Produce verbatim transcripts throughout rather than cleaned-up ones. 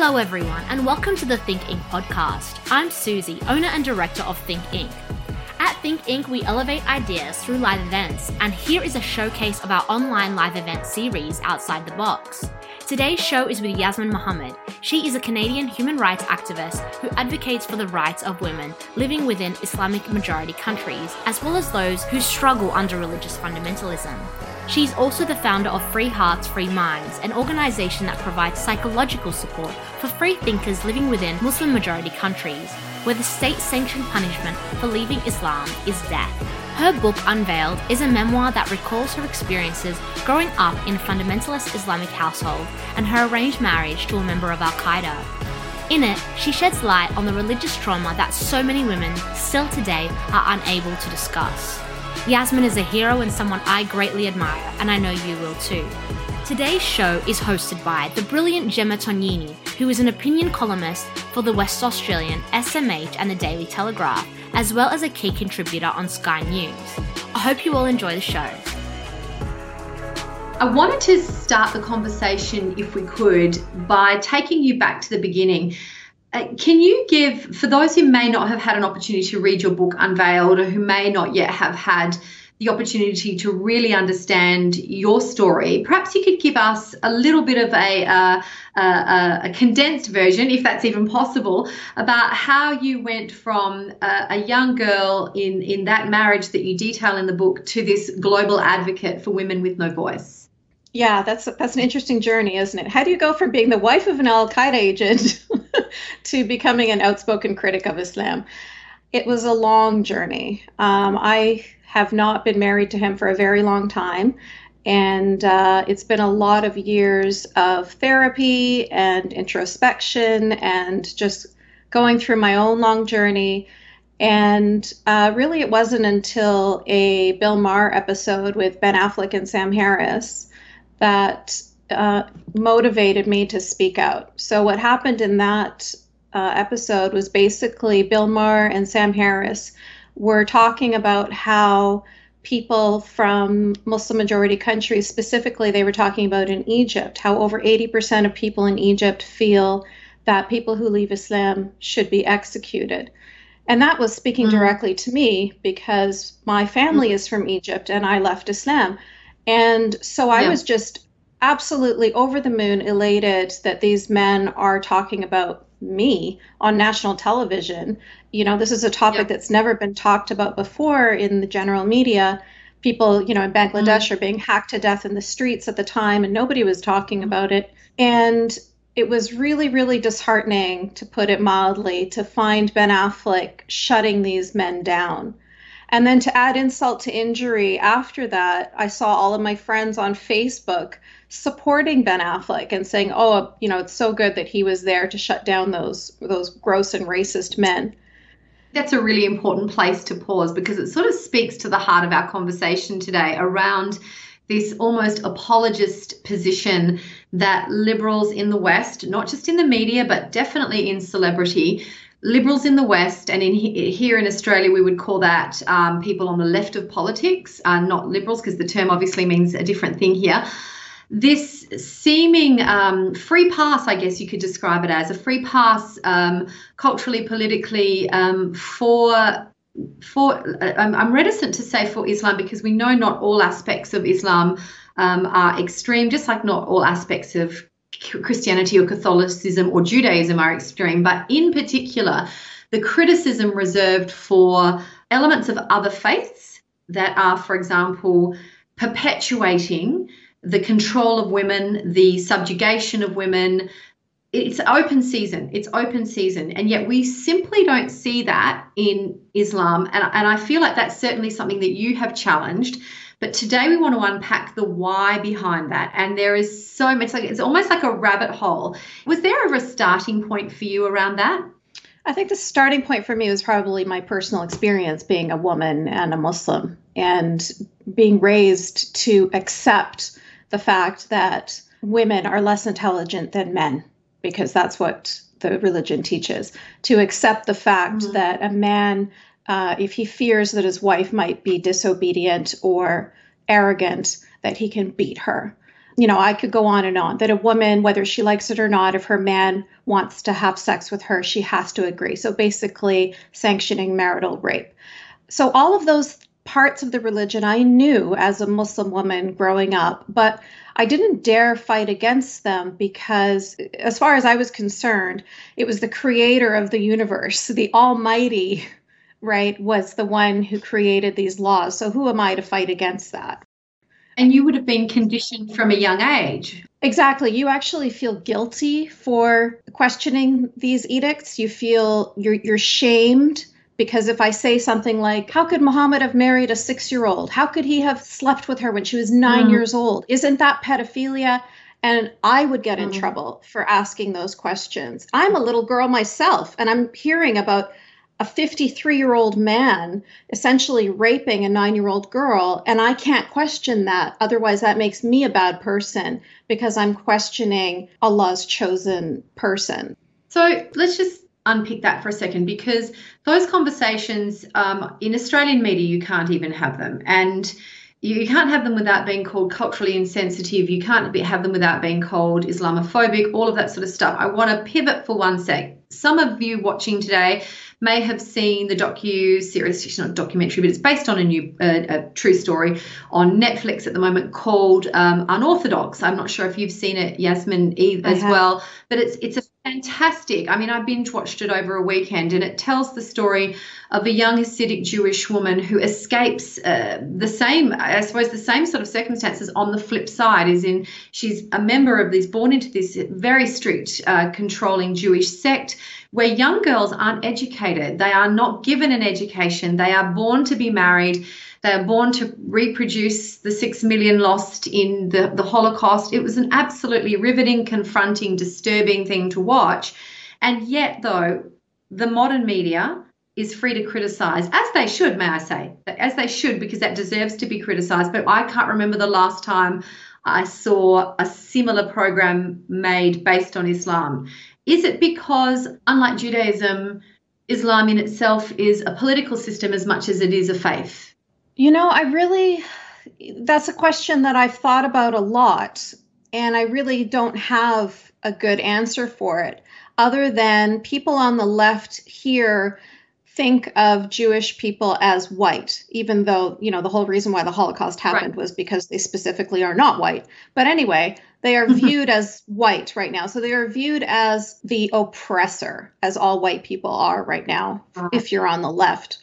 Hello everyone, and welcome to the Think Incorporated podcast. I'm Susie, owner and director of Think Incorporated. At Think Incorporated, we elevate ideas through live events, and here is a showcase of our online live event series, Outside the Box. Today's show is with Yasmin Mohammed. She is a Canadian human rights activist who advocates for the rights of women living within Islamic majority countries, as well as those who struggle under religious fundamentalism. She's also the founder of Free Hearts, Free Minds, an organisation that provides psychological support for free thinkers living within Muslim majority countries, where the state-sanctioned punishment for leaving Islam is death. Her book, Unveiled, is a memoir that recalls her experiences growing up in a fundamentalist Islamic household and her arranged marriage to a member of Al-Qaeda. In it, she sheds light on the religious trauma that so many women still today are unable to discuss. Yasmin is a hero and someone I greatly admire, and I know you will too. Today's show is hosted by the brilliant Gemma Tognini, who is an opinion columnist for the West Australian, S M H and the Daily Telegraph, as well as a key contributor on Sky News. I hope you all enjoy the show. I wanted to start the conversation, if we could, by taking you back to the beginning. Uh, can you give, for those who may not have had an opportunity to read your book Unveiled, or who may not yet have had the opportunity to really understand your story, perhaps you could give us a little bit of a, uh, a, a condensed version, if that's even possible, about how you went from a, a young girl in, in that marriage that you detail in the book to this global advocate for women with no voice. Yeah, that's that's an interesting journey, isn't it? How do you go from being the wife of an Al-Qaeda agent to becoming an outspoken critic of Islam? It was a long journey. Um, I have not been married to him for a very long time, and uh, it's been a lot of years of therapy and introspection and just going through my own long journey. And uh, really, it wasn't until a Bill Maher episode with Ben Affleck and Sam Harris that uh, motivated me to speak out. So what happened in that uh, episode was basically Bill Maher and Sam Harris were talking about how people from Muslim majority countries, specifically they were talking about in Egypt, how over eighty percent of people in Egypt feel that people who leave Islam should be executed. And that was speaking mm-hmm. directly to me because my family mm-hmm. is from Egypt and I left Islam. And so I yeah. was just absolutely over the moon elated that these men are talking about me on national television. You know, this is a topic yeah. that's never been talked about before in the general media. People, you know, in Bangladesh mm. are being hacked to death in the streets at the time, and nobody was talking about it. And it was really, really disheartening, to put it mildly, to find Ben Affleck shutting these men down. And then to add insult to injury, after that, I saw all of my friends on Facebook supporting Ben Affleck and saying, oh, you know, it's so good that he was there to shut down those those gross and racist men. That's a really important place to pause, because it sort of speaks to the heart of our conversation today around this almost apologist position that liberals in the West, not just in the media, but definitely in celebrity, liberals in the West, and in here in Australia, we would call that um, people on the left of politics, uh, not liberals, because the term obviously means a different thing here. This seeming um, free pass, I guess you could describe it as, a free pass um, culturally, politically, um, for, for um, I'm reticent to say for Islam, because we know not all aspects of Islam um, are extreme, just like not all aspects of Christianity or Catholicism or Judaism are extreme, but in particular, the criticism reserved for elements of other faiths that are, for example, perpetuating the control of women, the subjugation of women. It's open season. It's open season. And yet we simply don't see that in Islam. And, and I feel like that's certainly something that you have challenged. But today we want to unpack the why behind that. And there is so much, like it's almost like a rabbit hole. Was there ever a starting point for you around that? I think the starting point for me was probably my personal experience being a woman and a Muslim, and being raised to accept the fact that women are less intelligent than men, because that's what the religion teaches. To accept the fact mm-hmm. that a man, Uh, if he fears that his wife might be disobedient or arrogant, that he can beat her. you know, I could go on and on, that a woman, whether she likes it or not, if her man wants to have sex with her, she has to agree. So basically sanctioning marital rape. So all of those parts of the religion I knew as a Muslim woman growing up, but I didn't dare fight against them because, as far as I was concerned, it was the creator of the universe, the Almighty, right, was the one who created these laws. So who am I to fight against that? And you would have been conditioned from a young age. Exactly. You actually feel guilty for questioning these edicts. You feel you're you're shamed because if I say something like, how could Muhammad have married a six-year-old? How could he have slept with her when she was nine mm. years old? Isn't that pedophilia? And I would get in mm. trouble for asking those questions. I'm a little girl myself, and I'm hearing about a fifty-three-year-old man essentially raping a nine-year-old girl, and I can't question that. Otherwise, that makes me a bad person because I'm questioning Allah's chosen person. So let's just unpick that for a second, because those conversations um, in Australian media, you can't even have them. And you can't have them without being called culturally insensitive. You can't be, have them without being called Islamophobic, all of that sort of stuff. I want to pivot for one sec. Some of you watching today may have seen the docu-series, it's not a documentary, but it's based on a new, uh, a true story on Netflix at the moment called um, Unorthodox. I'm not sure if you've seen it, Yasmin, as well, but it's it's a fantastic, I mean, I binge watched it over a weekend, and it tells the story of a young Hasidic Jewish woman who escapes uh, the same, I suppose, the same sort of circumstances on the flip side, as in she's a member of this, born into this very strict, uh, controlling Jewish sect, where young girls aren't educated. They are not given an education. They are born to be married. They are born to reproduce the six million lost in the, the Holocaust. It was an absolutely riveting, confronting, disturbing thing to watch. And yet, though, the modern media is free to criticize, as they should, may I say, as they should, because that deserves to be criticized. But I can't remember the last time I saw a similar program made based on Islam. Is it because, unlike Judaism, Islam in itself is a political system as much as it is a faith? You know, I really, that's a question that I've thought about a lot, and I really don't have a good answer for it, other than people on the left here think of Jewish people as white, even though, you know, the whole reason why the Holocaust happened right. was because they specifically are not white. But anyway, they are viewed as white right now. So they are viewed as the oppressor, as all white people are right now, uh-huh. if you're on the left.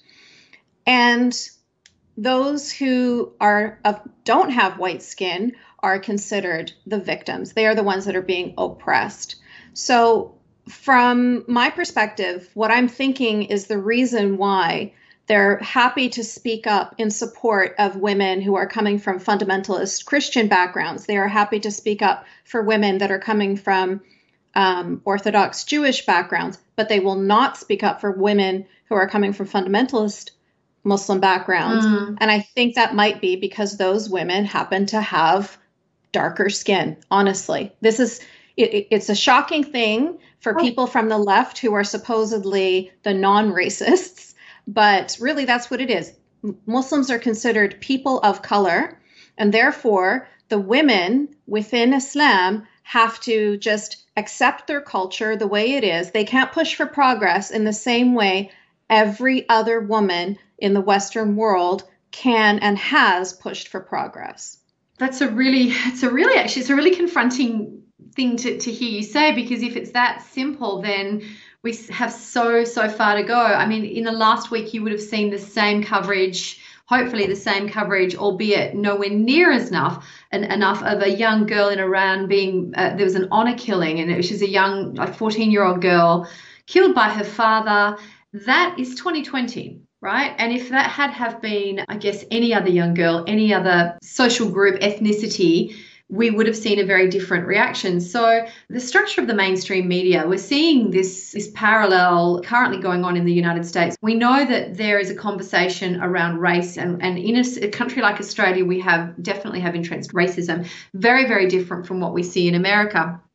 And those who are of, don't have white skin are considered the victims. They are the ones that are being oppressed. So from my perspective, what I'm thinking is the reason why they're happy to speak up in support of women who are coming from fundamentalist Christian backgrounds. They are happy to speak up for women that are coming from um, Orthodox Jewish backgrounds, but they will not speak up for women who are coming from fundamentalist Muslim backgrounds. Mm. And I think that might be because those women happen to have darker skin, honestly. This is, it, it's a shocking thing for people from the left who are supposedly the non-racists, but really that's what it is. Muslims are considered people of color, and therefore the women within Islam have to just accept their culture the way it is. They can't push for progress in the same way every other woman in the Western world can and has pushed for progress. That's a really, it's a really, actually, it's a really confronting thing to, to hear you say, because if it's that simple, then we have so, so far to go. I mean, in the last week, you would have seen the same coverage, hopefully the same coverage, albeit nowhere near as enough, and enough of a young girl in Iran being, uh, there was an honor killing, and it was, she's a young, like fourteen-year-old girl killed by her father. That is twenty twenty. Right. And if that had have been, I guess, any other young girl, any other social group, ethnicity, we would have seen a very different reaction. So the structure of the mainstream media, we're seeing this, this parallel currently going on in the United States. We know that there is a conversation around race, and, and in a, a country like Australia, we have definitely have entrenched racism, very, very different from what we see in America.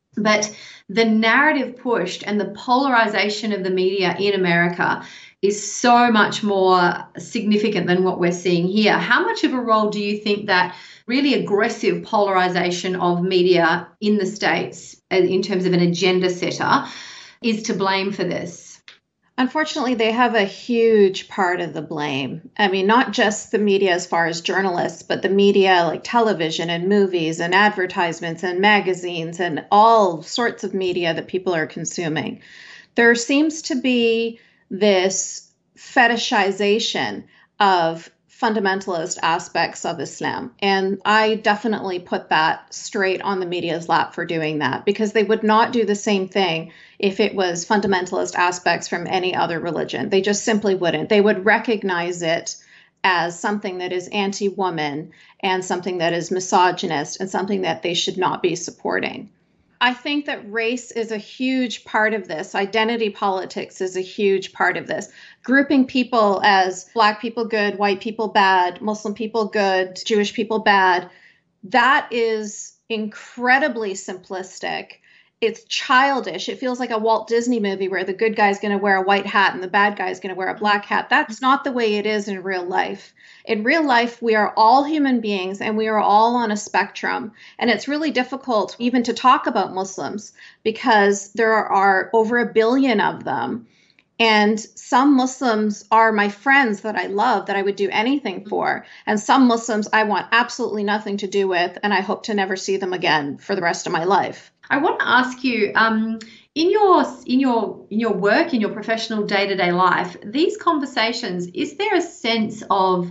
But the narrative pushed and the polarization of the media in America is so much more significant than what we're seeing here. How much of a role do you think that really aggressive polarization of media in the States in terms of an agenda setter is to blame for this? Unfortunately, they have a huge part of the blame. I mean, not just the media as far as journalists, but the media like television and movies and advertisements and magazines and all sorts of media that people are consuming. There seems to be this fetishization of fundamentalist aspects of Islam. And I definitely put that straight on the media's lap for doing that, because they would not do the same thing if it was fundamentalist aspects from any other religion. They just simply wouldn't. They would recognize it as something that is anti-woman and something that is misogynist and something that they should not be supporting. I think that race is a huge part of this. Identity politics is a huge part of this. Grouping people as Black people good, white people bad, Muslim people good, Jewish people bad. That is incredibly simplistic. It's childish. It feels like a Walt Disney movie where the good guy's going to wear a white hat and the bad guy's going to wear a black hat. That's not the way it is in real life. In real life, we are all human beings and we are all on a spectrum. And it's really difficult even to talk about Muslims because there are over a billion of them. And some Muslims are my friends that I love, that I would do anything for. And some Muslims I want absolutely nothing to do with, and I hope to never see them again for the rest of my life. I want to ask you, um, in your in your in your work, in your professional day-to-day life, these conversations, is there a sense of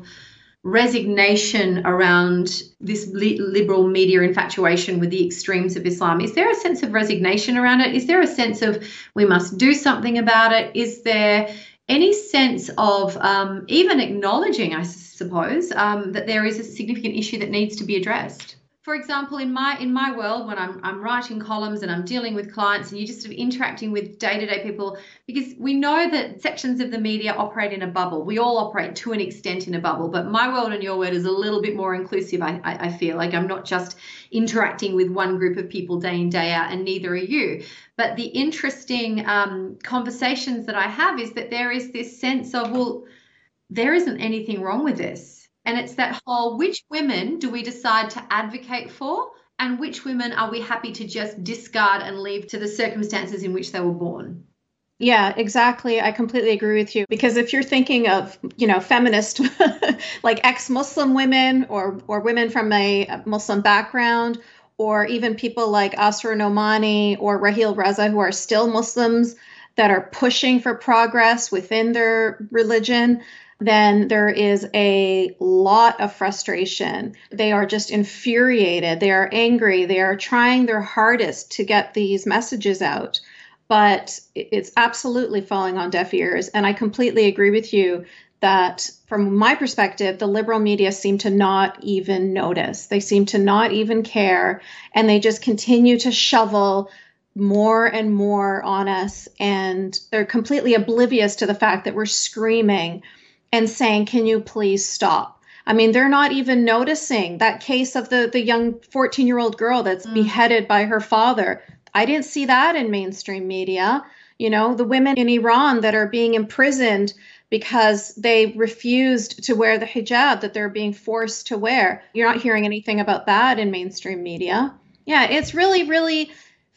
resignation around this li- liberal media infatuation with the extremes of Islam? Is there a sense of resignation around it? Is there a sense of we must do something about it? Is there any sense of um, even acknowledging, I suppose, um, that there is a significant issue that needs to be addressed? For example, in my in my world, when I'm I'm writing columns and I'm dealing with clients and you're just sort of interacting with day-to-day people, because we know that sections of the media operate in a bubble. We all operate to an extent in a bubble, but my world and your world is a little bit more inclusive, I, I, I feel. Like I'm not just interacting with one group of people day in, day out, and neither are you. But the interesting um, conversations that I have is that there is this sense of, well, there isn't anything wrong with this. And it's that whole, which women do we decide to advocate for and which women are we happy to just discard and leave to the circumstances in which they were born? Yeah, exactly. I completely agree with you. Because if you're thinking of, you know, feminist, like ex-Muslim women or, or women from a Muslim background, or even people like Asra Nomani or Raheel Reza, who are still Muslims that are pushing for progress within their religion, then there is a lot of frustration. They are just infuriated. They are angry. They are trying their hardest to get these messages out. But it's absolutely falling on deaf ears. And I completely agree with you that from my perspective, the liberal media seem to not even notice. They seem to not even care. And they just continue to shovel more and more on us. And they're completely oblivious to the fact that we're screaming and saying, can you please stop? I mean, they're not even noticing that case of the, the young fourteen-year-old girl that's mm. beheaded by her father. I didn't see that in mainstream media. You know, the women in Iran that are being imprisoned because they refused to wear the hijab that they're being forced to wear. You're not hearing anything about that in mainstream media. Yeah, it's really, really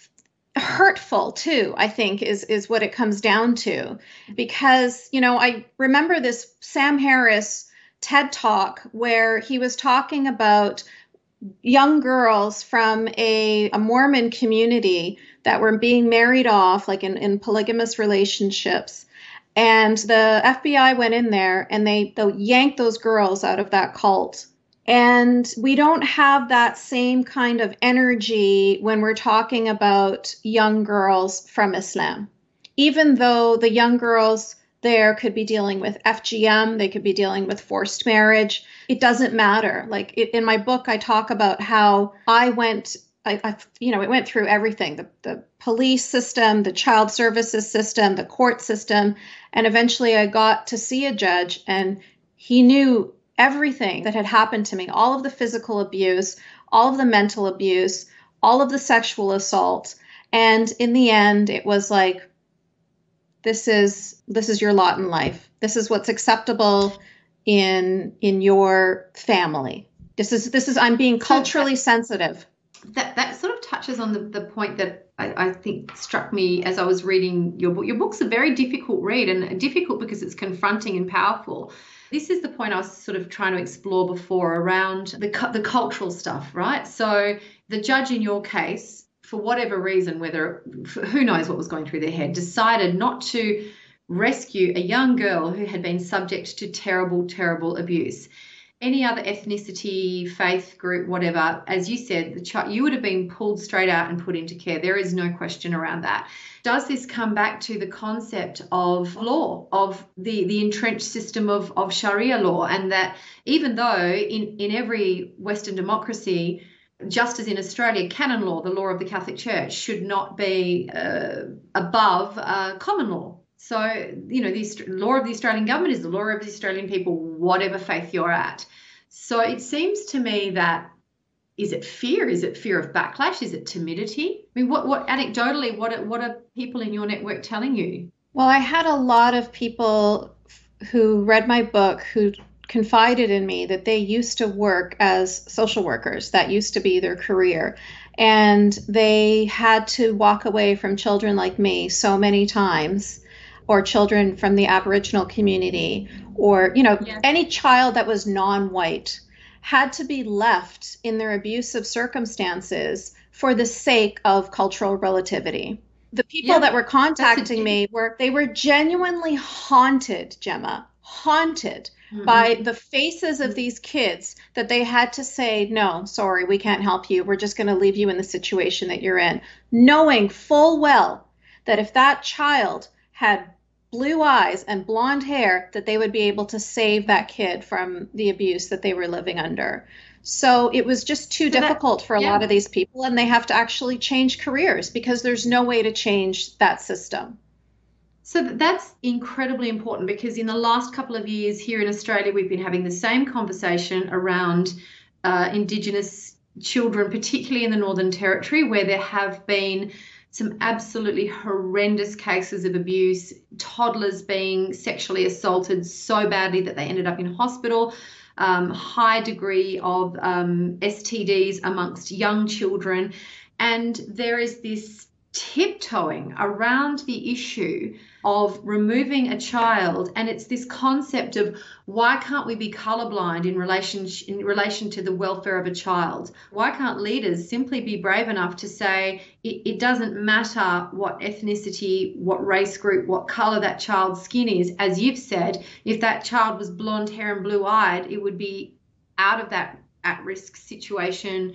hurtful too, I think, is is what it comes down to. Because, you know, I remember this Sam Harris TED Talk where he was talking about young girls from a, a Mormon community that were being married off, like in, in polygamous relationships. And the F B I went in there and they, they yanked those girls out of that cult. And we don't have that same kind of energy when we're talking about young girls from Islam. Even though the young girls there could be dealing with F G M, they could be dealing with forced marriage. It doesn't matter. Like it, in my book, I talk about how I went, I, I you know, it went through everything, the, the police system, the child services system, the court system. And eventually I got to see a judge and he knew everything that had happened to me, all of the physical abuse, all of the mental abuse, all of the sexual assault. And in the end, it was like, this is this is your lot in life. This is what's acceptable in in your family. This is this is I'm being culturally sensitive. That that sort of touches on the, the point that I, I think struck me as I was reading your book. Your book's a very difficult read, and difficult because it's confronting and powerful. This is the point I was sort of trying to explore before around the the cultural stuff, right? So the judge in your case, for whatever reason, whether who knows what was going through their head, decided not to rescue a young girl who had been subject to terrible, terrible abuse. Any other ethnicity, faith group, whatever, as you said, the child, you would have been pulled straight out and put into care. There is no question around that. Does this come back to the concept of law, of the, the entrenched system of, of Sharia law, and that even though in, in every Western democracy, just as in Australia, canon law, the law of the Catholic Church, should not be uh, above uh, common law. So, you know, the law of the Australian government is the law of the Australian people, whatever faith you're at. So it seems to me that, is it fear? Is it fear of backlash? Is it timidity? I mean, what, what anecdotally, what are, what are people in your network telling you? Well, I had a lot of people who read my book who confided in me that they used to work as social workers. That used to be their career. And they had to walk away from children like me so many times, or children from the Aboriginal community, or, you know, yeah. any child that was non-white had to be left in their abusive circumstances for the sake of cultural relativity. The people yeah. that were contacting me were, they were genuinely haunted, Gemma, haunted mm-hmm. by the faces of these kids that they had to say, no, sorry, we can't help you. We're just going to leave you in the situation that you're in, knowing full well that if that child had blue eyes and blonde hair, that they would be able to save that kid from the abuse that they were living under. So it was just too so difficult that, for a yeah. lot of these people, and they have to actually change careers because there's no way to change that system. So that's incredibly important, because in the last couple of years here in Australia, we've been having the same conversation around uh, Indigenous children, particularly in the Northern Territory, where there have been some absolutely horrendous cases of abuse, toddlers being sexually assaulted so badly that they ended up in hospital, um, high degree of um, S T Ds amongst young children. And there is this tiptoeing around the issue of removing a child, and it's this concept of why can't we be colorblind in relation in relation to the welfare of a child? Why can't leaders simply be brave enough to say it, it doesn't matter what ethnicity, what race group, what color that child's skin is? As you've said, if that child was blonde hair and blue eyed, it would be out of that at-risk situation,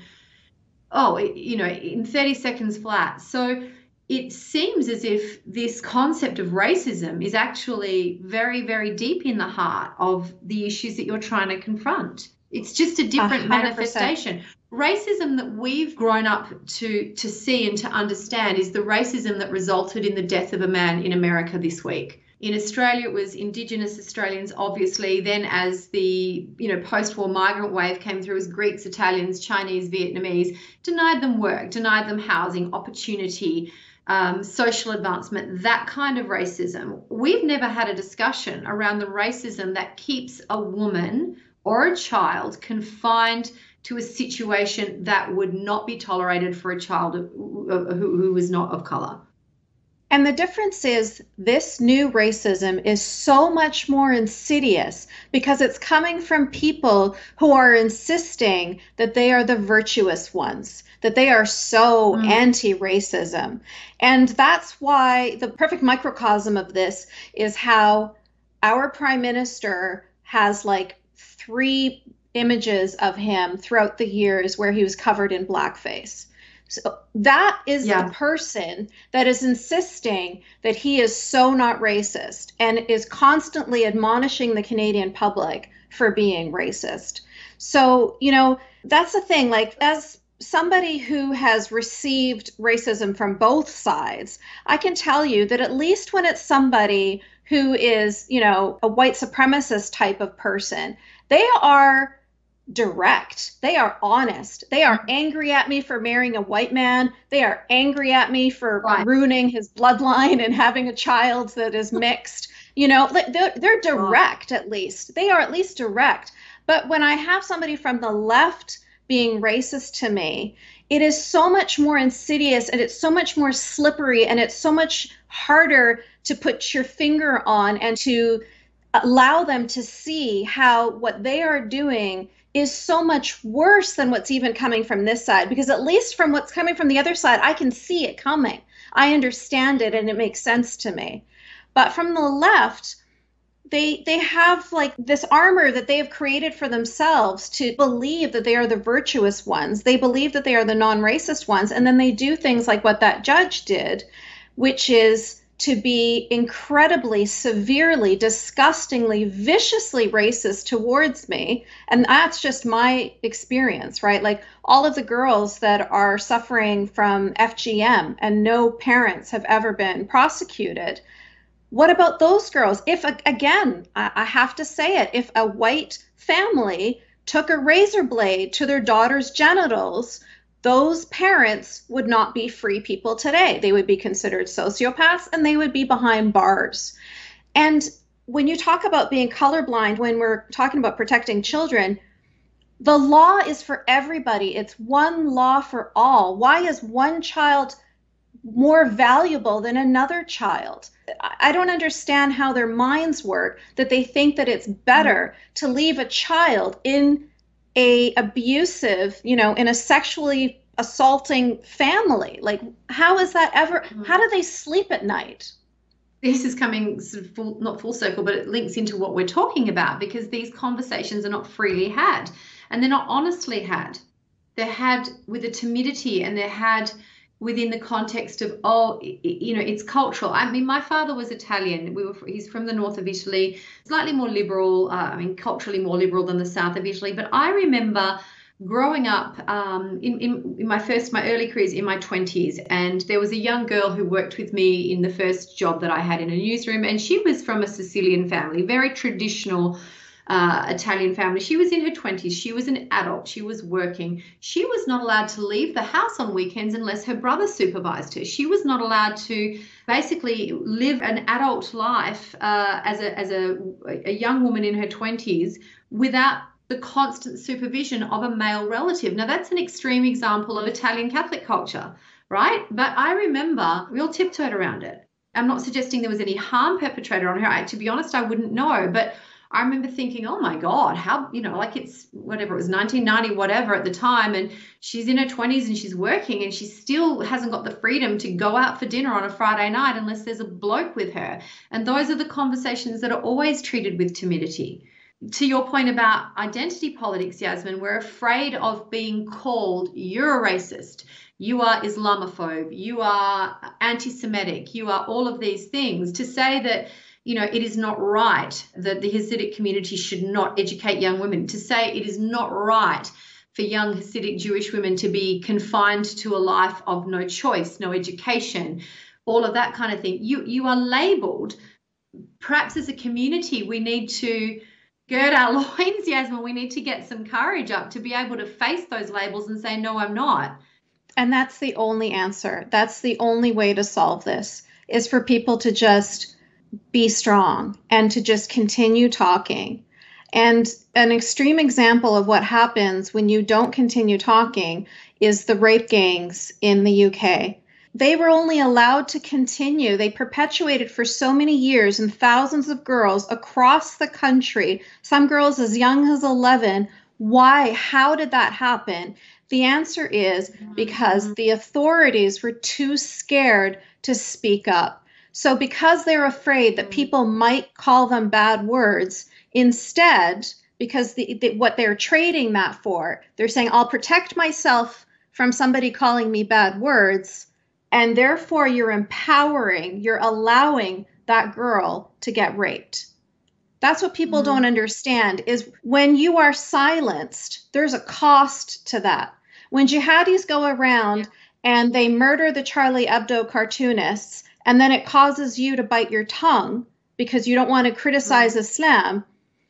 oh, you know, in thirty seconds flat. So it seems as if this concept of racism is actually very, very deep in the heart of the issues that you're trying to confront. It's just a different one hundred percent manifestation. Racism that we've grown up to to see and to understand is the racism that resulted in the death of a man in America this week. In Australia, it was Indigenous Australians, obviously. Then as the, you know, post-war migrant wave came through, as Greeks, Italians, Chinese, Vietnamese, denied them work, denied them housing, opportunity, um, social advancement, that kind of racism. We've never had a discussion around the racism that keeps a woman or a child confined to a situation that would not be tolerated for a child who, who, who was not of color. And the difference is this new racism is so much more insidious because it's coming from people who are insisting that they are the virtuous ones, that they are so mm. anti-racism. And that's why the perfect microcosm of this is how our prime minister has like three images of him throughout the years where he was covered in blackface. So that is yeah. the person that is insisting that he is so not racist and is constantly admonishing the Canadian public for being racist. So, you know, that's the thing, like as somebody who has received racism from both sides, I can tell you that at least when it's somebody who is, you know, a white supremacist type of person, they are direct. They are honest. They are angry at me for marrying a white man. They are angry at me for Right. ruining his bloodline and having a child that is mixed. You know, they're, they're direct, at least. They are at least direct. But when I have somebody from the left being racist to me, it is so much more insidious, and it's so much more slippery, and it's so much harder to put your finger on and to allow them to see how what they are doing is so much worse than what's even coming from this side. Because at least from what's coming from the other side, I can see it coming. I understand it, and it makes sense to me. But from the left, they they have like this armor that they have created for themselves to believe that they are the virtuous ones. They believe that they are the non-racist ones. And then they do things like what that judge did, which is to be incredibly, severely, disgustingly, viciously racist towards me. And that's just my experience, right? Like all of the girls that are suffering from F G M and no parents have ever been prosecuted. What about those girls? If, again, I have to say it, if a white family took a razor blade to their daughter's genitals, those parents would not be free people today. They would be considered sociopaths, and they would be behind bars. And when you talk about being colorblind, when we're talking about protecting children, the law is for everybody. It's one law for all. Why is one child more valuable than another child? I don't understand how their minds work, that they think that it's better to leave a child in a abusive, you know, in a sexually assaulting family. Like, how is that ever, how do they sleep at night? This is coming sort of full, not full circle, but it links into what we're talking about, because these conversations are not freely had, and they're not honestly had. They're had with a timidity, and they're had within the context of, oh, you know, it's cultural. I mean, my father was Italian. We were, he's from the north of Italy, slightly more liberal, uh, I mean, culturally more liberal than the south of Italy. But I remember growing up um, in, in, in my first, my early careers in my twenties, and there was a young girl who worked with me in the first job that I had in a newsroom, and she was from a Sicilian family, very traditional Uh, Italian family. She was in her twenties. She was an adult. She was working. She was not allowed to leave the house on weekends unless her brother supervised her. She was not allowed to basically live an adult life uh, as a as a, a young woman in her twenties without the constant supervision of a male relative. Now, that's an extreme example of Italian Catholic culture, right? But I remember we all tiptoed around it. I'm not suggesting there was any harm perpetrated on her. I, to be honest, I wouldn't know. But I remember thinking, oh my God, how, you know, like it's whatever, it was nineteen ninety, whatever at the time. And she's in her twenties and she's working, and she still hasn't got the freedom to go out for dinner on a Friday night unless there's a bloke with her. And those are the conversations that are always treated with timidity. To your point about identity politics, Yasmin, we're afraid of being called, you're a racist, you are Islamophobe, you are anti-Semitic, you are all of these things. To say that, you know, it is not right that the Hasidic community should not educate young women, to say it is not right for young Hasidic Jewish women to be confined to a life of no choice, no education, all of that kind of thing. You, you are labeled. Perhaps as a community, we need to gird our loins, Yasmin. We need to get some courage up to be able to face those labels and say, no, I'm not. And that's the only answer. That's the only way to solve this, is for people to just be strong and to just continue talking. And an extreme example of what happens when you don't continue talking is the rape gangs in the U K. They were only allowed to continue. They perpetuated for so many years, and thousands of girls across the country, some girls as young as eleven. Why? How did that happen? The answer is because the authorities were too scared to speak up. So because they're afraid that people might call them bad words, instead, because the, the, what they're trading that for, they're saying, I'll protect myself from somebody calling me bad words, and therefore you're empowering, you're allowing that girl to get raped. That's what people mm-hmm. don't understand, is when you are silenced, there's a cost to that. When jihadis go around yeah. and they murder the Charlie Hebdo cartoonists, and then it causes you to bite your tongue because you don't want to criticize mm-hmm. Islam,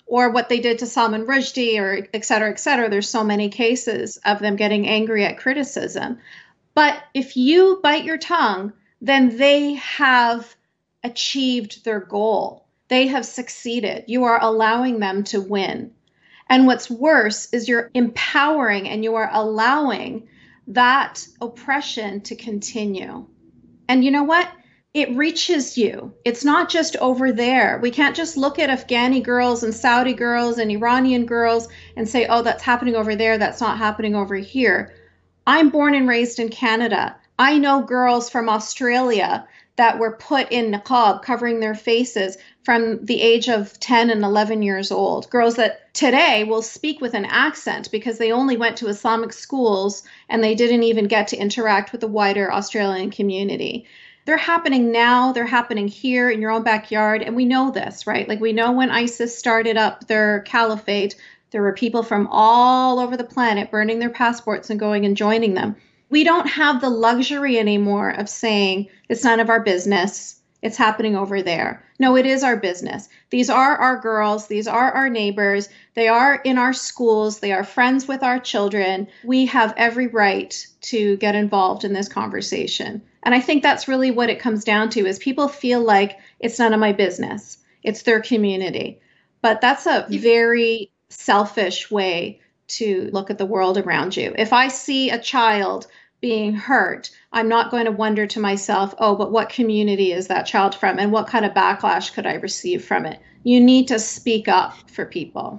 or what they did to Salman Rushdie, or et cetera, et cetera. There's so many cases of them getting angry at criticism. But if you bite your tongue, then they have achieved their goal. They have succeeded. You are allowing them to win. And what's worse is you're empowering and you are allowing that oppression to continue. And you know what? It reaches you. It's not just over there. We can't just look at Afghani girls and Saudi girls and Iranian girls and say, oh, that's happening over there. That's not happening over here. I'm born and raised in Canada. I know girls from Australia that were put in niqab, covering their faces from the age of ten and eleven years old. Girls that today will speak with an accent because they only went to Islamic schools and they didn't even get to interact with the wider Australian community. They're happening now. They're happening here in your own backyard. And we know this, right? Like we know when ISIS started up their caliphate, there were people from all over the planet burning their passports and going and joining them. We don't have the luxury anymore of saying it's none of our business. It's happening over there. No, it is our business. These are our girls. These are our neighbors. They are in our schools. They are friends with our children. We have every right to get involved in this conversation. And I think that's really what it comes down to is people feel like it's none of my business. It's their community. But that's a very selfish way to look at the world around you. If I see a child being hurt, I'm not going to wonder to myself, oh, but what community is that child from and what kind of backlash could I receive from it? You need to speak up for people.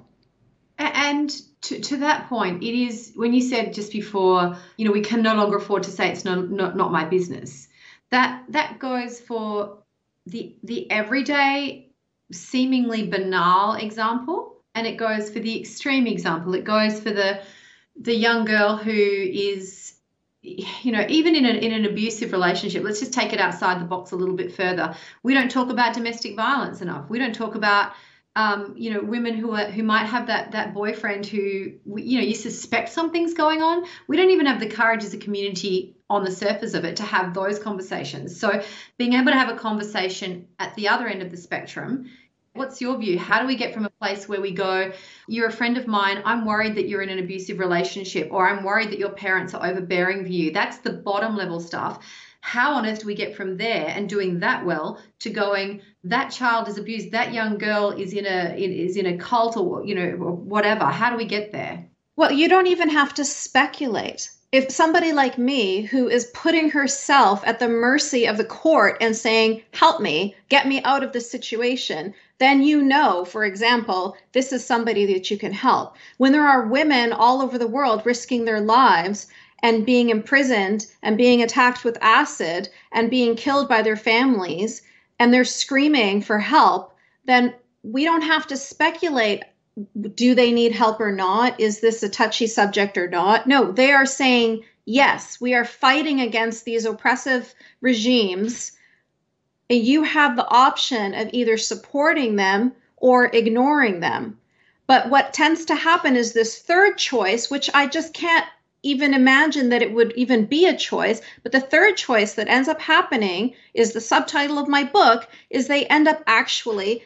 And to, to that point, it is when you said just before, you know, we can no longer afford to say it's not, not, not my business. That that goes for the the everyday, seemingly banal example, and it goes for the extreme example. It goes for the the young girl who is, you know, even in, a, in an abusive relationship. Let's just take it outside the box a little bit further. We don't talk about domestic violence enough. We don't talk about Um, you know, women who are who might have that that boyfriend who, you know, you suspect something's going on. We don't even have the courage as a community on the surface of it to have those conversations. So being able to have a conversation at the other end of the spectrum, what's your view? How do we get from a place where we go, you're a friend of mine, I'm worried that you're in an abusive relationship, or I'm worried that your parents are overbearing with you. That's the bottom level stuff. How on earth do we get from there and doing that well to going, that child is abused, that young girl is in a is in a cult, or, you know, or whatever? How do we get there? Well, you don't even have to speculate. If somebody like me, who is putting herself at the mercy of the court and saying, help me, get me out of this situation, then you know, for example, this is somebody that you can help. When there are women all over the world risking their lives and being imprisoned and being attacked with acid and being killed by their families, and they're screaming for help, then we don't have to speculate, do they need help or not? Is this a touchy subject or not? No, they are saying, yes, we are fighting against these oppressive regimes. And you have the option of either supporting them or ignoring them. But what tends to happen is this third choice, which I just can't even imagine that it would even be a choice. But the third choice that ends up happening is the subtitle of my book, is they end up actually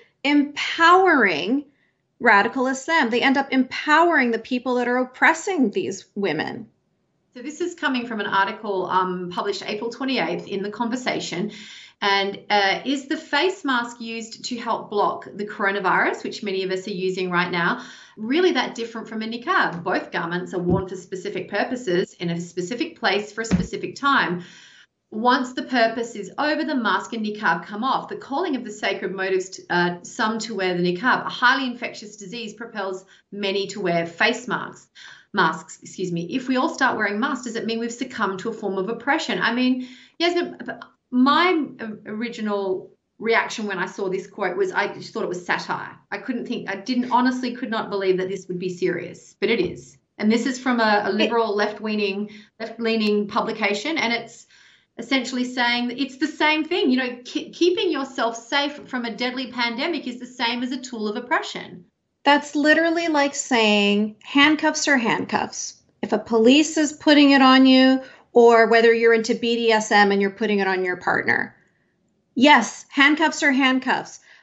empowering radical Islam. They end up empowering the people that are oppressing these women. So this is coming from an article um, published April twenty-eighth in The Conversation. And uh, is the face mask used to help block the coronavirus, which many of us are using right now, really that different from a niqab? Both garments are worn for specific purposes in a specific place for a specific time. Once the purpose is over, the mask and niqab come off. The calling of the sacred motives, to, uh, some to wear the niqab. A highly infectious disease propels many to wear face masks. Masks, excuse me. If we all start wearing masks, does it mean we've succumbed to a form of oppression? I mean, Yasmin, my original reaction when I saw this quote was I just thought it was satire. I couldn't think, I didn't honestly could not believe that this would be serious, but it is. And this is from a, a liberal left-leaning, left-leaning publication, and it's essentially saying that it's the same thing. You know, ke- keeping yourself safe from a deadly pandemic is the same as a tool of oppression. That's literally like saying handcuffs are handcuffs. If a police is putting it on you, or whether you're into B D S M and you're putting it on your partner. Yes, handcuffs are handcuffs,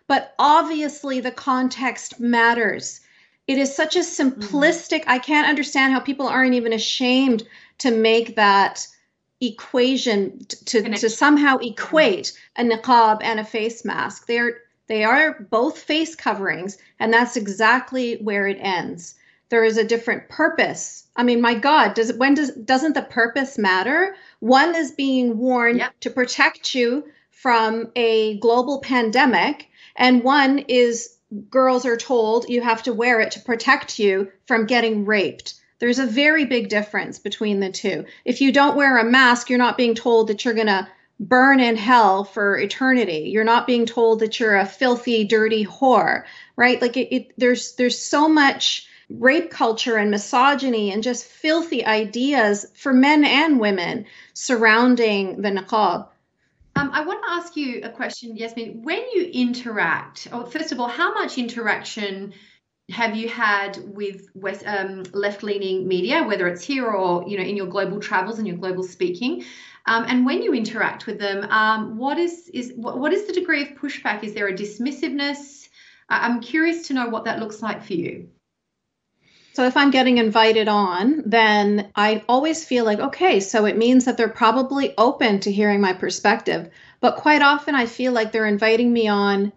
but obviously the context matters. It is such a simplistic, mm-hmm. I can't understand how people aren't even ashamed to make that equation to, to somehow equate a niqab and a face mask. They're, they are both face coverings, and that's exactly where it ends. There is a different purpose. I mean, my God, does it, when does, doesn't the purpose matter? One is being worn yep. to protect you from a global pandemic, and one is girls are told you have to wear it to protect you from getting raped. There's a very big difference between the two. If you don't wear a mask, you're not being told that you're going to burn in hell for eternity. You're not being told that you're a filthy, dirty whore, right? Like it, it there's there's so much rape culture and misogyny and just filthy ideas for men and women surrounding the niqab. Um, I want to ask you a question, Yasmin. When you interact, or first of all, how much interaction have you had with West, um, left-leaning media, whether it's here or, you know, in your global travels and your global speaking? Um, and when you interact with them, um, what is is what, what is the degree of pushback? Is there a dismissiveness? Uh, I'm curious to know what that looks like for you. So if I'm getting invited on, then I always feel like, okay, so it means that they're probably open to hearing my perspective. But quite often I feel like they're inviting me on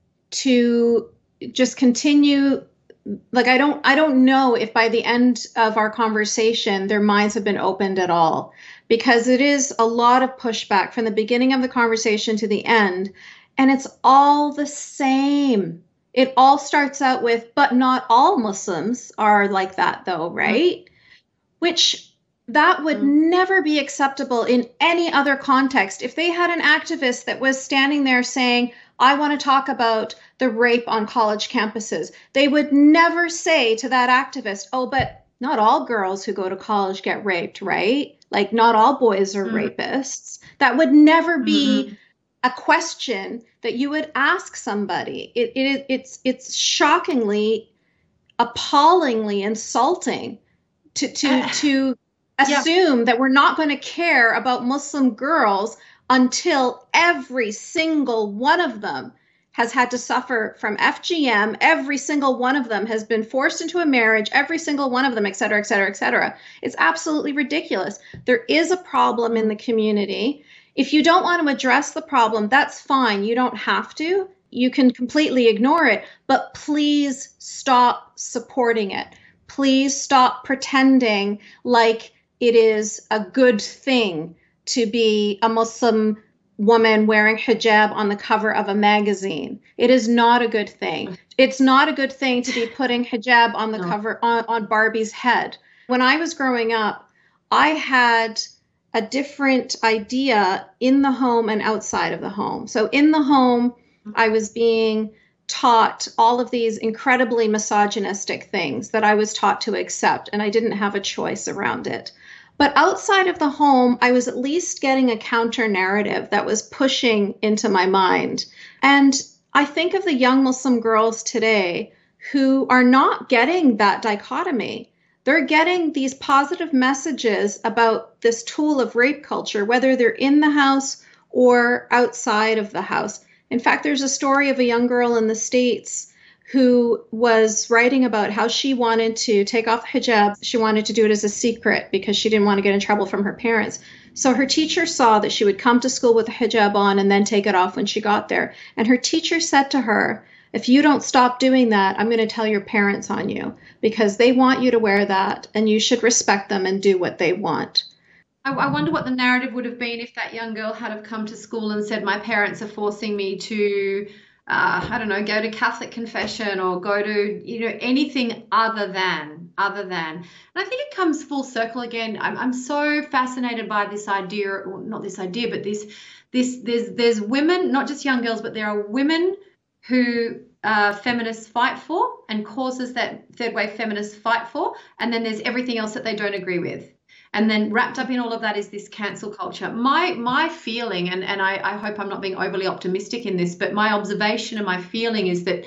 to just continue. Like, I don't, I don't know if by the end of our conversation, their minds have been opened at all, because it is a lot of pushback from the beginning of the conversation to the end. And it's all the same. It all starts out with, but not all Muslims are like that though, right? Mm-hmm. Which that would mm-hmm. never be acceptable in any other context. If they had an activist that was standing there saying, I want to talk about the rape on college campuses, they would never say to that activist, oh, but not all girls who go to college get raped, right? Like not all boys are mm-hmm. rapists. That would never be mm-hmm. a question that you would ask somebody. It, it it's it's shockingly, appallingly insulting to to uh, to assume yeah. that we're not going to care about Muslim girls until every single one of them has had to suffer from F G M. Every single one of them has been forced into a marriage. Every single one of them, et cetera, et cetera, et cetera. It's absolutely ridiculous. There is a problem in the community. If you don't want to address the problem, that's fine. You don't have to. You can completely ignore it, but please stop supporting it. Please stop pretending like it is a good thing to be a Muslim woman wearing hijab on the cover of a magazine. It is not a good thing. It's not a good thing to be putting hijab on the no. cover on, on Barbie's head. When I was growing up, I had a different idea in the home and outside of the home. So in the home, I was being taught all of these incredibly misogynistic things that I was taught to accept, and I didn't have a choice around it. But outside of the home, I was at least getting a counter narrative that was pushing into my mind. And I think of the young Muslim girls today who are not getting that dichotomy. They're getting these positive messages about this tool of rape culture, whether they're in the house or outside of the house. In fact, there's a story of a young girl in the States who was writing about how she wanted to take off the hijab. She wanted to do it as a secret because she didn't want to get in trouble from her parents. So her teacher saw that she would come to school with a hijab on and then take it off when she got there. And her teacher said to her, if you don't stop doing that, I'm going to tell your parents on you because they want you to wear that and you should respect them and do what they want. I, I wonder what the narrative would have been if that young girl had have come to school and said, my parents are forcing me to, uh, I don't know, go to Catholic confession or go to, you know, anything other than, other than. And I think it comes full circle again. I'm, I'm so fascinated by this idea, or not this idea, but this, this, there's, there's women, not just young girls, but there are women who uh, feminists fight for and causes that third wave feminists fight for. And then there's everything else that they don't agree with. And then wrapped up in all of that is this cancel culture. My my feeling, and, and I, I hope I'm not being overly optimistic in this, but my observation and my feeling is that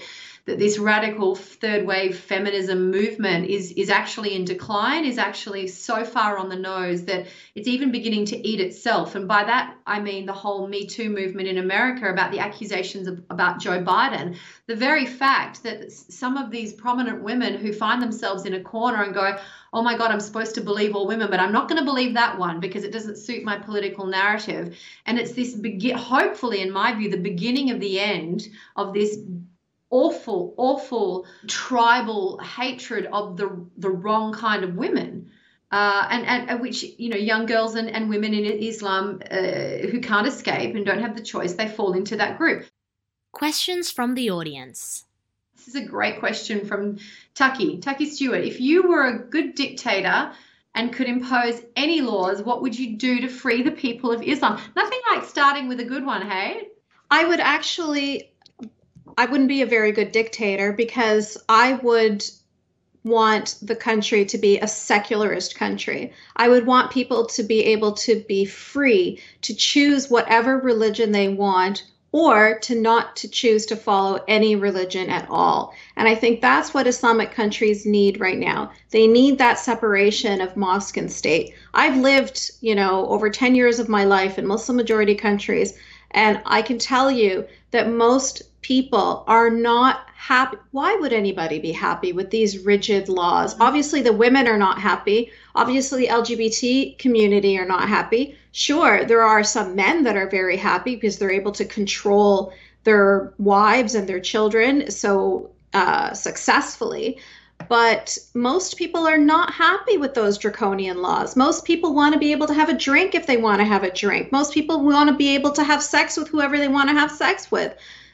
that this radical third wave feminism movement is is actually in decline, is actually so far on the nose that it's even beginning to eat itself. And by that, I mean the whole Me Too movement in America about the accusations of, about Joe Biden. The very fact that some of these prominent women who find themselves in a corner and go, oh my God, I'm supposed to believe all women, but I'm not going to believe that one because it doesn't suit my political narrative. And it's this, begin, hopefully, in my view, the beginning of the end of this awful, awful tribal hatred of the the wrong kind of women, uh, and, and, and which, you know, young girls and, and women in Islam uh, who can't escape and don't have the choice, they fall into that group. Questions from the audience. This is a great question from Tucky. Tucky Stewart, if you were a good dictator and could impose any laws, what would you do to free the people of Islam? Nothing like starting with a good one, hey? I would actually... I wouldn't be a very good dictator because I would want the country to be a secularist country. I would want people to be able to be free to choose whatever religion they want or to not to choose to follow any religion at all. And I think that's what Islamic countries need right now. They need that separation of mosque and state. I've lived, you know, over ten years of my life in Muslim majority countries, and I can tell you that most people are not happy. Why would anybody be happy with these rigid laws? Obviously, the women are not happy. Obviously, the L G B T community are not happy. Sure, there are some men that are very happy because they're able to control their wives and their children so uh, successfully. But most people are not happy with those draconian laws. Most people want to be able to have a drink if they want to have a drink. Most people want to be able to have sex with whoever they want to have sex with.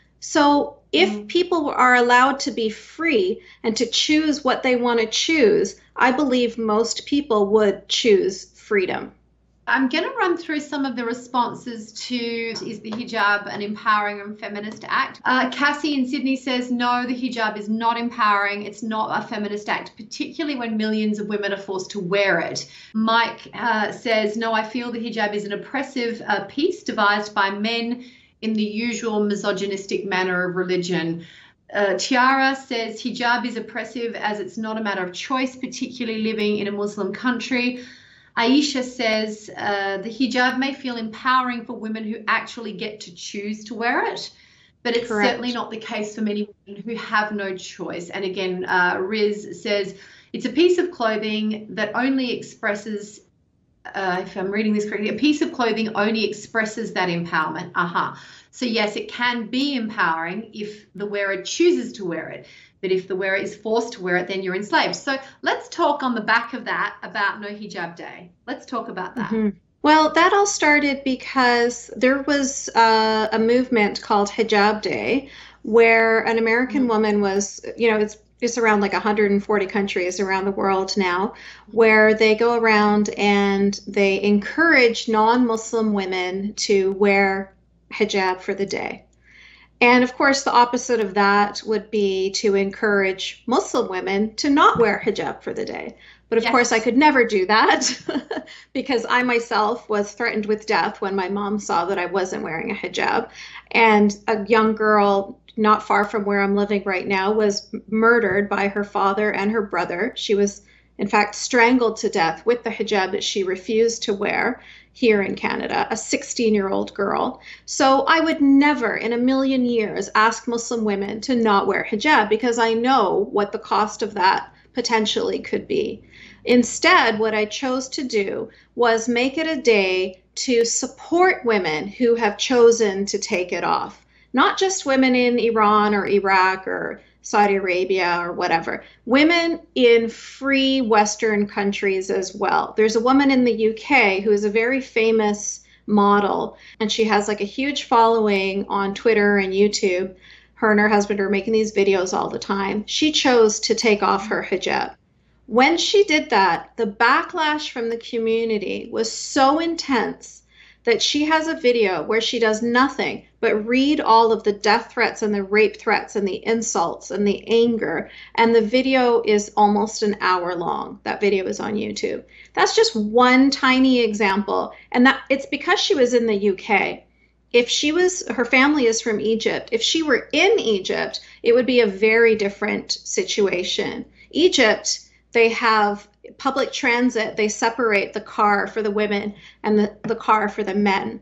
So if mm. people are allowed to be free and to choose what they want to choose, I believe most people would choose freedom. I'm going to run through some of the responses to is the hijab an empowering and feminist act? Uh, Cassie in Sydney says, no, the hijab is not empowering. It's not a feminist act, particularly when millions of women are forced to wear it. Mike uh, says, no, I feel the hijab is an oppressive uh, piece devised by men in the usual misogynistic manner of religion. Uh, Tiara says, hijab is oppressive as it's not a matter of choice, particularly living in a Muslim country. Aisha says uh, the hijab may feel empowering for women who actually get to choose to wear it, but it's Correct. Certainly not the case for many women who have no choice. And again, uh, Riz says it's a piece of clothing that only expresses, uh, if I'm reading this correctly, a piece of clothing only expresses that empowerment. Aha. Uh-huh. So yes, it can be empowering if the wearer chooses to wear it. But if the wearer is forced to wear it, then you're enslaved. So let's talk on the back of that about No Hijab Day. Let's talk about that. Mm-hmm. Well, that all started because there was uh, a movement called Hijab Day where an American mm-hmm. woman was, you know, it's it's around like one hundred forty countries around the world now, where they go around and they encourage non-Muslim women to wear hijab for the day. And of course, the opposite of that would be to encourage Muslim women to not wear hijab for the day. But of yes. course, I could never do that because I myself was threatened with death when my mom saw that I wasn't wearing a hijab. And a young girl not far from where I'm living right now was murdered by her father and her brother. She was, in fact, strangled to death with the hijab that she refused to wear here in Canada, a sixteen-year-old girl. So I would never in a million years ask Muslim women to not wear hijab because I know what the cost of that potentially could be. Instead, what I chose to do was make it a day to support women who have chosen to take it off. Not just women in Iran or Iraq or Saudi Arabia or whatever, women in free Western countries as well. There's a woman in the U K who is a very famous model, and she has like a huge following on Twitter and YouTube. Her and her husband are making these videos all the time. She chose to take off her hijab. When she did that, the backlash from the community was so intense that she has a video where she does nothing but read all of the death threats and the rape threats and the insults and the anger. And the video is almost an hour long. That video is on YouTube. That's just one tiny example. And that it's because she was in the U K. if she was, her family is from Egypt. If she were in Egypt, it would be a very different situation. Egypt, they have public transit. They separate the car for the women and the, the car for the men.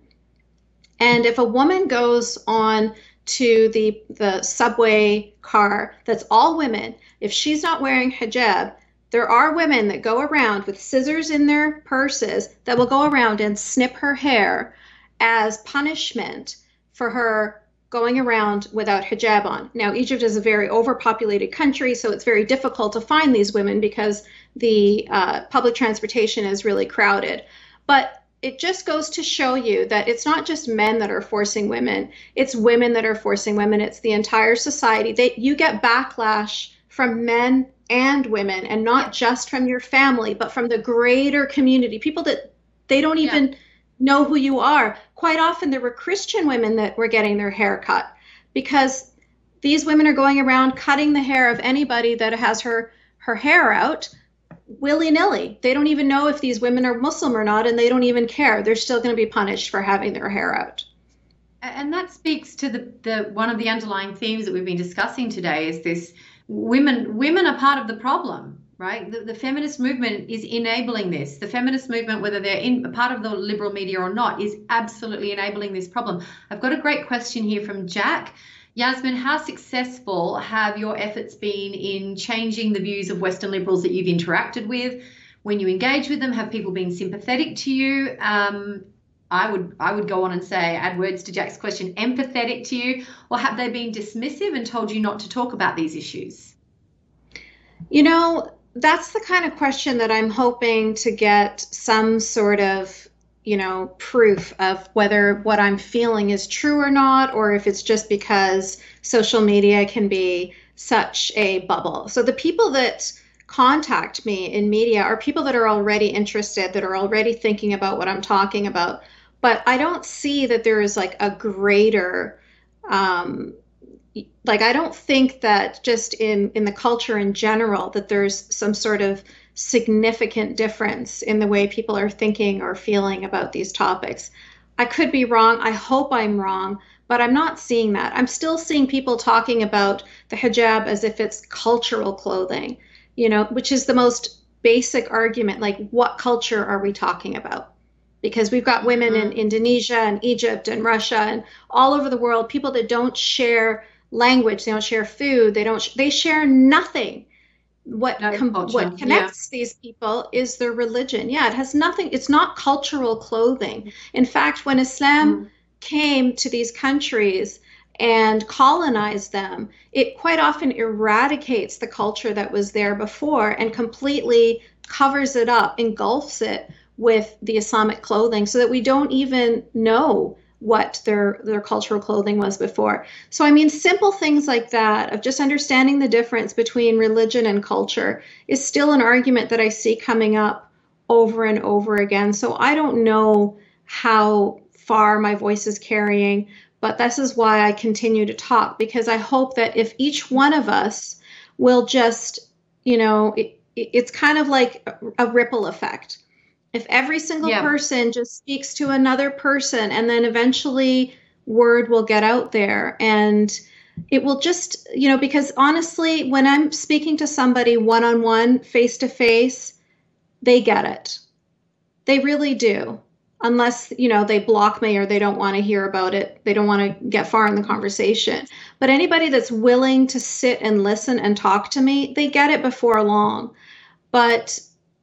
And if a woman goes on to the, the subway car that's all women, if she's not wearing hijab, there are women that go around with scissors in their purses that will go around and snip her hair as punishment for her going around without hijab on. Now, Egypt is a very overpopulated country, so it's very difficult to find these women because the uh, public transportation is really crowded. But it just goes to show you that it's not just men that are forcing women, it's women that are forcing women, it's the entire society. They, you get backlash from men and women, and not just from your family, but from the greater community, people that they don't even yeah. know who you are. Quite often there were Christian women that were getting their hair cut because these women are going around cutting the hair of anybody that has her, her hair out willy-nilly. They don't even know if these women are Muslim or not, and they don't even care. They're still going to be punished for having their hair out. And that speaks to the, the one of the underlying themes that we've been discussing today is this women women are part of the problem, right? The, the feminist movement is enabling this. The feminist movement, whether they're in a part of the liberal media or not, is absolutely enabling this problem. I've got a great question here from Jack. Yasmin, how successful have your efforts been in changing the views of Western liberals that you've interacted with? When you engage with them, have people been sympathetic to you? Um, I would I would go on and say, add words to Jack's question, empathetic to you, or have they been dismissive and told you not to talk about these issues? You know, that's the kind of question that I'm hoping to get some sort of, you know, proof of whether what I'm feeling is true or not, or if it's just because social media can be such a bubble. So the people that contact me in media are people that are already interested, that are already thinking about what I'm talking about. But I don't see that there is like a greater, um, like I don't think that just in, in the culture in general that there's some sort of significant difference in the way people are thinking or feeling about these topics. I could be wrong. I hope I'm wrong, but I'm not seeing that. I'm still seeing people talking about the hijab as if it's cultural clothing, you know, which is the most basic argument. Like, what culture are we talking about? Because we've got women in Indonesia and Egypt and Russia and all over the world, people that don't share language, they don't share food, they don't, they share nothing. What com- what connects yeah. these people is their religion. Yeah, it has nothing, it's not cultural clothing. In fact, when Islam mm. came to these countries and colonized them, it quite often eradicates the culture that was there before and completely covers it up, engulfs it with the Islamic clothing so that we don't even know what their their cultural clothing was before. So I mean, simple things like that of just understanding the difference between religion and culture is still an argument that I see coming up over and over again. So I don't know how far my voice is carrying, but this is why I continue to talk, because I hope that if each one of us will just, you know, it, it's kind of like a, a ripple effect. If every single yeah. person just speaks to another person, and then eventually word will get out there, and it will just, you know, because honestly, when I'm speaking to somebody one-on-one, face-to-face, they get it. They really do. Unless, you know, they block me or they don't want to hear about it. They don't want to get far in the conversation. But anybody that's willing to sit and listen and talk to me, they get it before long. But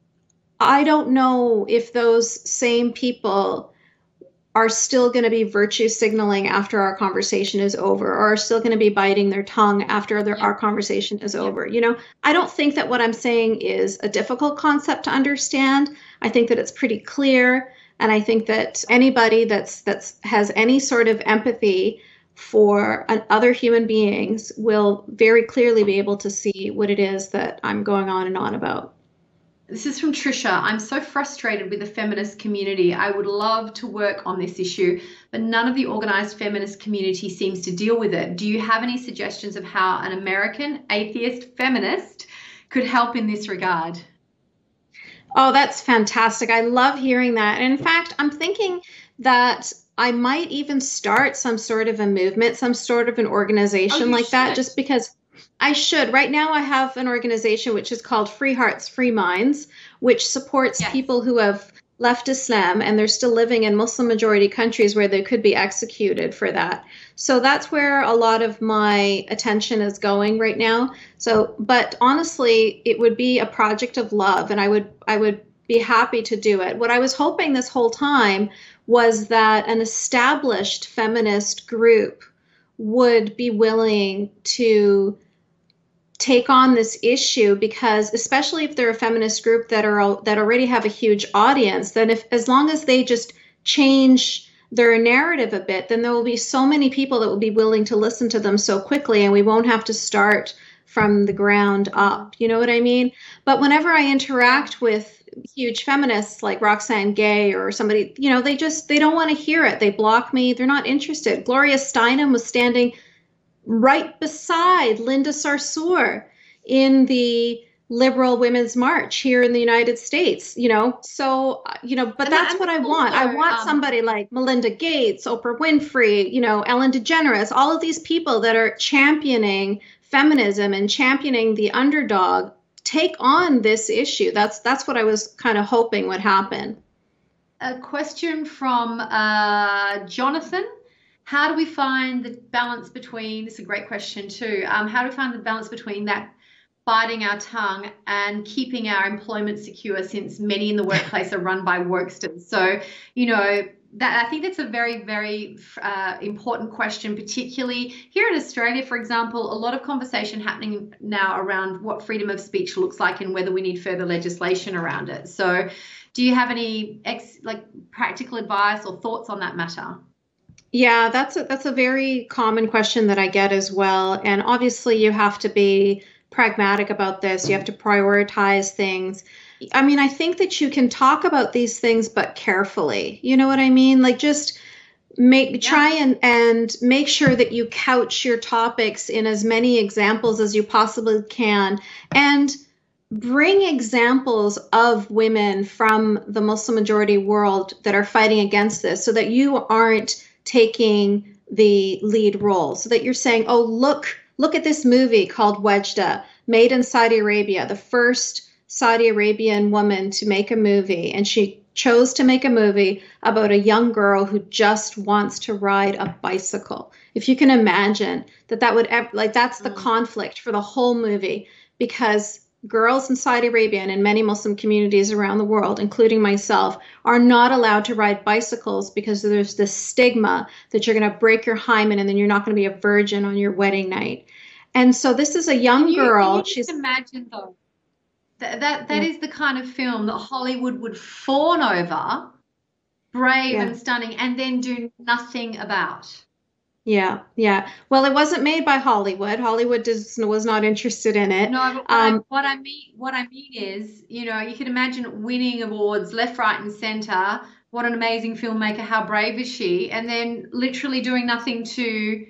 I don't know if those same people are still going to be virtue signaling after our conversation is over, or are still going to be biting their tongue after their, our conversation is over. You know, I don't think that what I'm saying is a difficult concept to understand. I think that it's pretty clear. And I think that anybody that's that's has any sort of empathy for an, other human beings will very clearly be able to see what it is that I'm going on and on about. This is from Trisha. I'm so frustrated with the feminist community. I would love to work on this issue, but none of the organized feminist community seems to deal with it. Do you have any suggestions of how an American atheist feminist could help in this regard? Oh, that's fantastic. I love hearing that. And in fact, I'm thinking that I might even start some sort of a movement, some sort of an organization Oh, like should. that, just because I should. Right now, I have an organization which is called Free Hearts, Free Minds, which supports yes. people who have left Islam and they're still living in Muslim majority countries where they could be executed for that. So that's where a lot of my attention is going right now. So, but honestly, it would be a project of love, and I would I would be happy to do it. What I was hoping this whole time was that an established feminist group would be willing to take on this issue, because especially if they're a feminist group that are that already have a huge audience, then if as long as they just change their narrative a bit, then there will be so many people that will be willing to listen to them so quickly, and we won't have to start from the ground up. You know what I mean? But whenever I interact with huge feminists like Roxane Gay or somebody, you know, they just they don't want to hear it. They block me. They're not interested. Gloria Steinem was standing right beside Linda Sarsour in the Liberal Women's March here in the United States, you know. So, you know, but And that's that, what I also, want. I want um, somebody like Melinda Gates, Oprah Winfrey, you know, Ellen DeGeneres, all of these people that are championing feminism and championing the underdog take on this issue. That's that's what I was kind of hoping would happen. A question from uh, Jonathan. How do we find the balance between, this is a great question too, um, how do we find the balance between that biting our tongue and keeping our employment secure, since many in the workplace are run by worksters? So, you know, that I think that's a very, very uh, important question, particularly here in Australia, for example. A lot of conversation happening now around what freedom of speech looks like and whether we need further legislation around it. So do you have any ex, like practical advice or thoughts on that matter? Yeah, that's a, that's a very common question that I get as well. And obviously you have to be pragmatic about this. You have to prioritize things. I mean, I think that you can talk about these things, but carefully. You know what I mean? Like, just make yeah. try and and make sure that you couch your topics in as many examples as you possibly can, and bring examples of women from the Muslim majority world that are fighting against this, so that you aren't taking the lead role, so that you're saying, oh, look, look at this movie called Wajda, made in Saudi Arabia, the first Saudi Arabian woman to make a movie. And she chose to make a movie about a young girl who just wants to ride a bicycle. If you can imagine that, that would, like, that's the mm. conflict for the whole movie, because girls in Saudi Arabia and in many Muslim communities around the world, including myself, are not allowed to ride bicycles because there's this stigma that you're going to break your hymen and then you're not going to be a virgin on your wedding night. And so this is a young can you, girl. Can you She's just imagine though, that that, that yeah. is the kind of film that Hollywood would fawn over, brave yeah. and stunning, and then do nothing about. Yeah, yeah. Well, it wasn't made by Hollywood. Hollywood does, was not interested in it. No, but what, um, I, what I mean, what I mean is, you know, you can imagine winning awards left, right, and center. What an amazing filmmaker! How brave is she? And then literally doing nothing to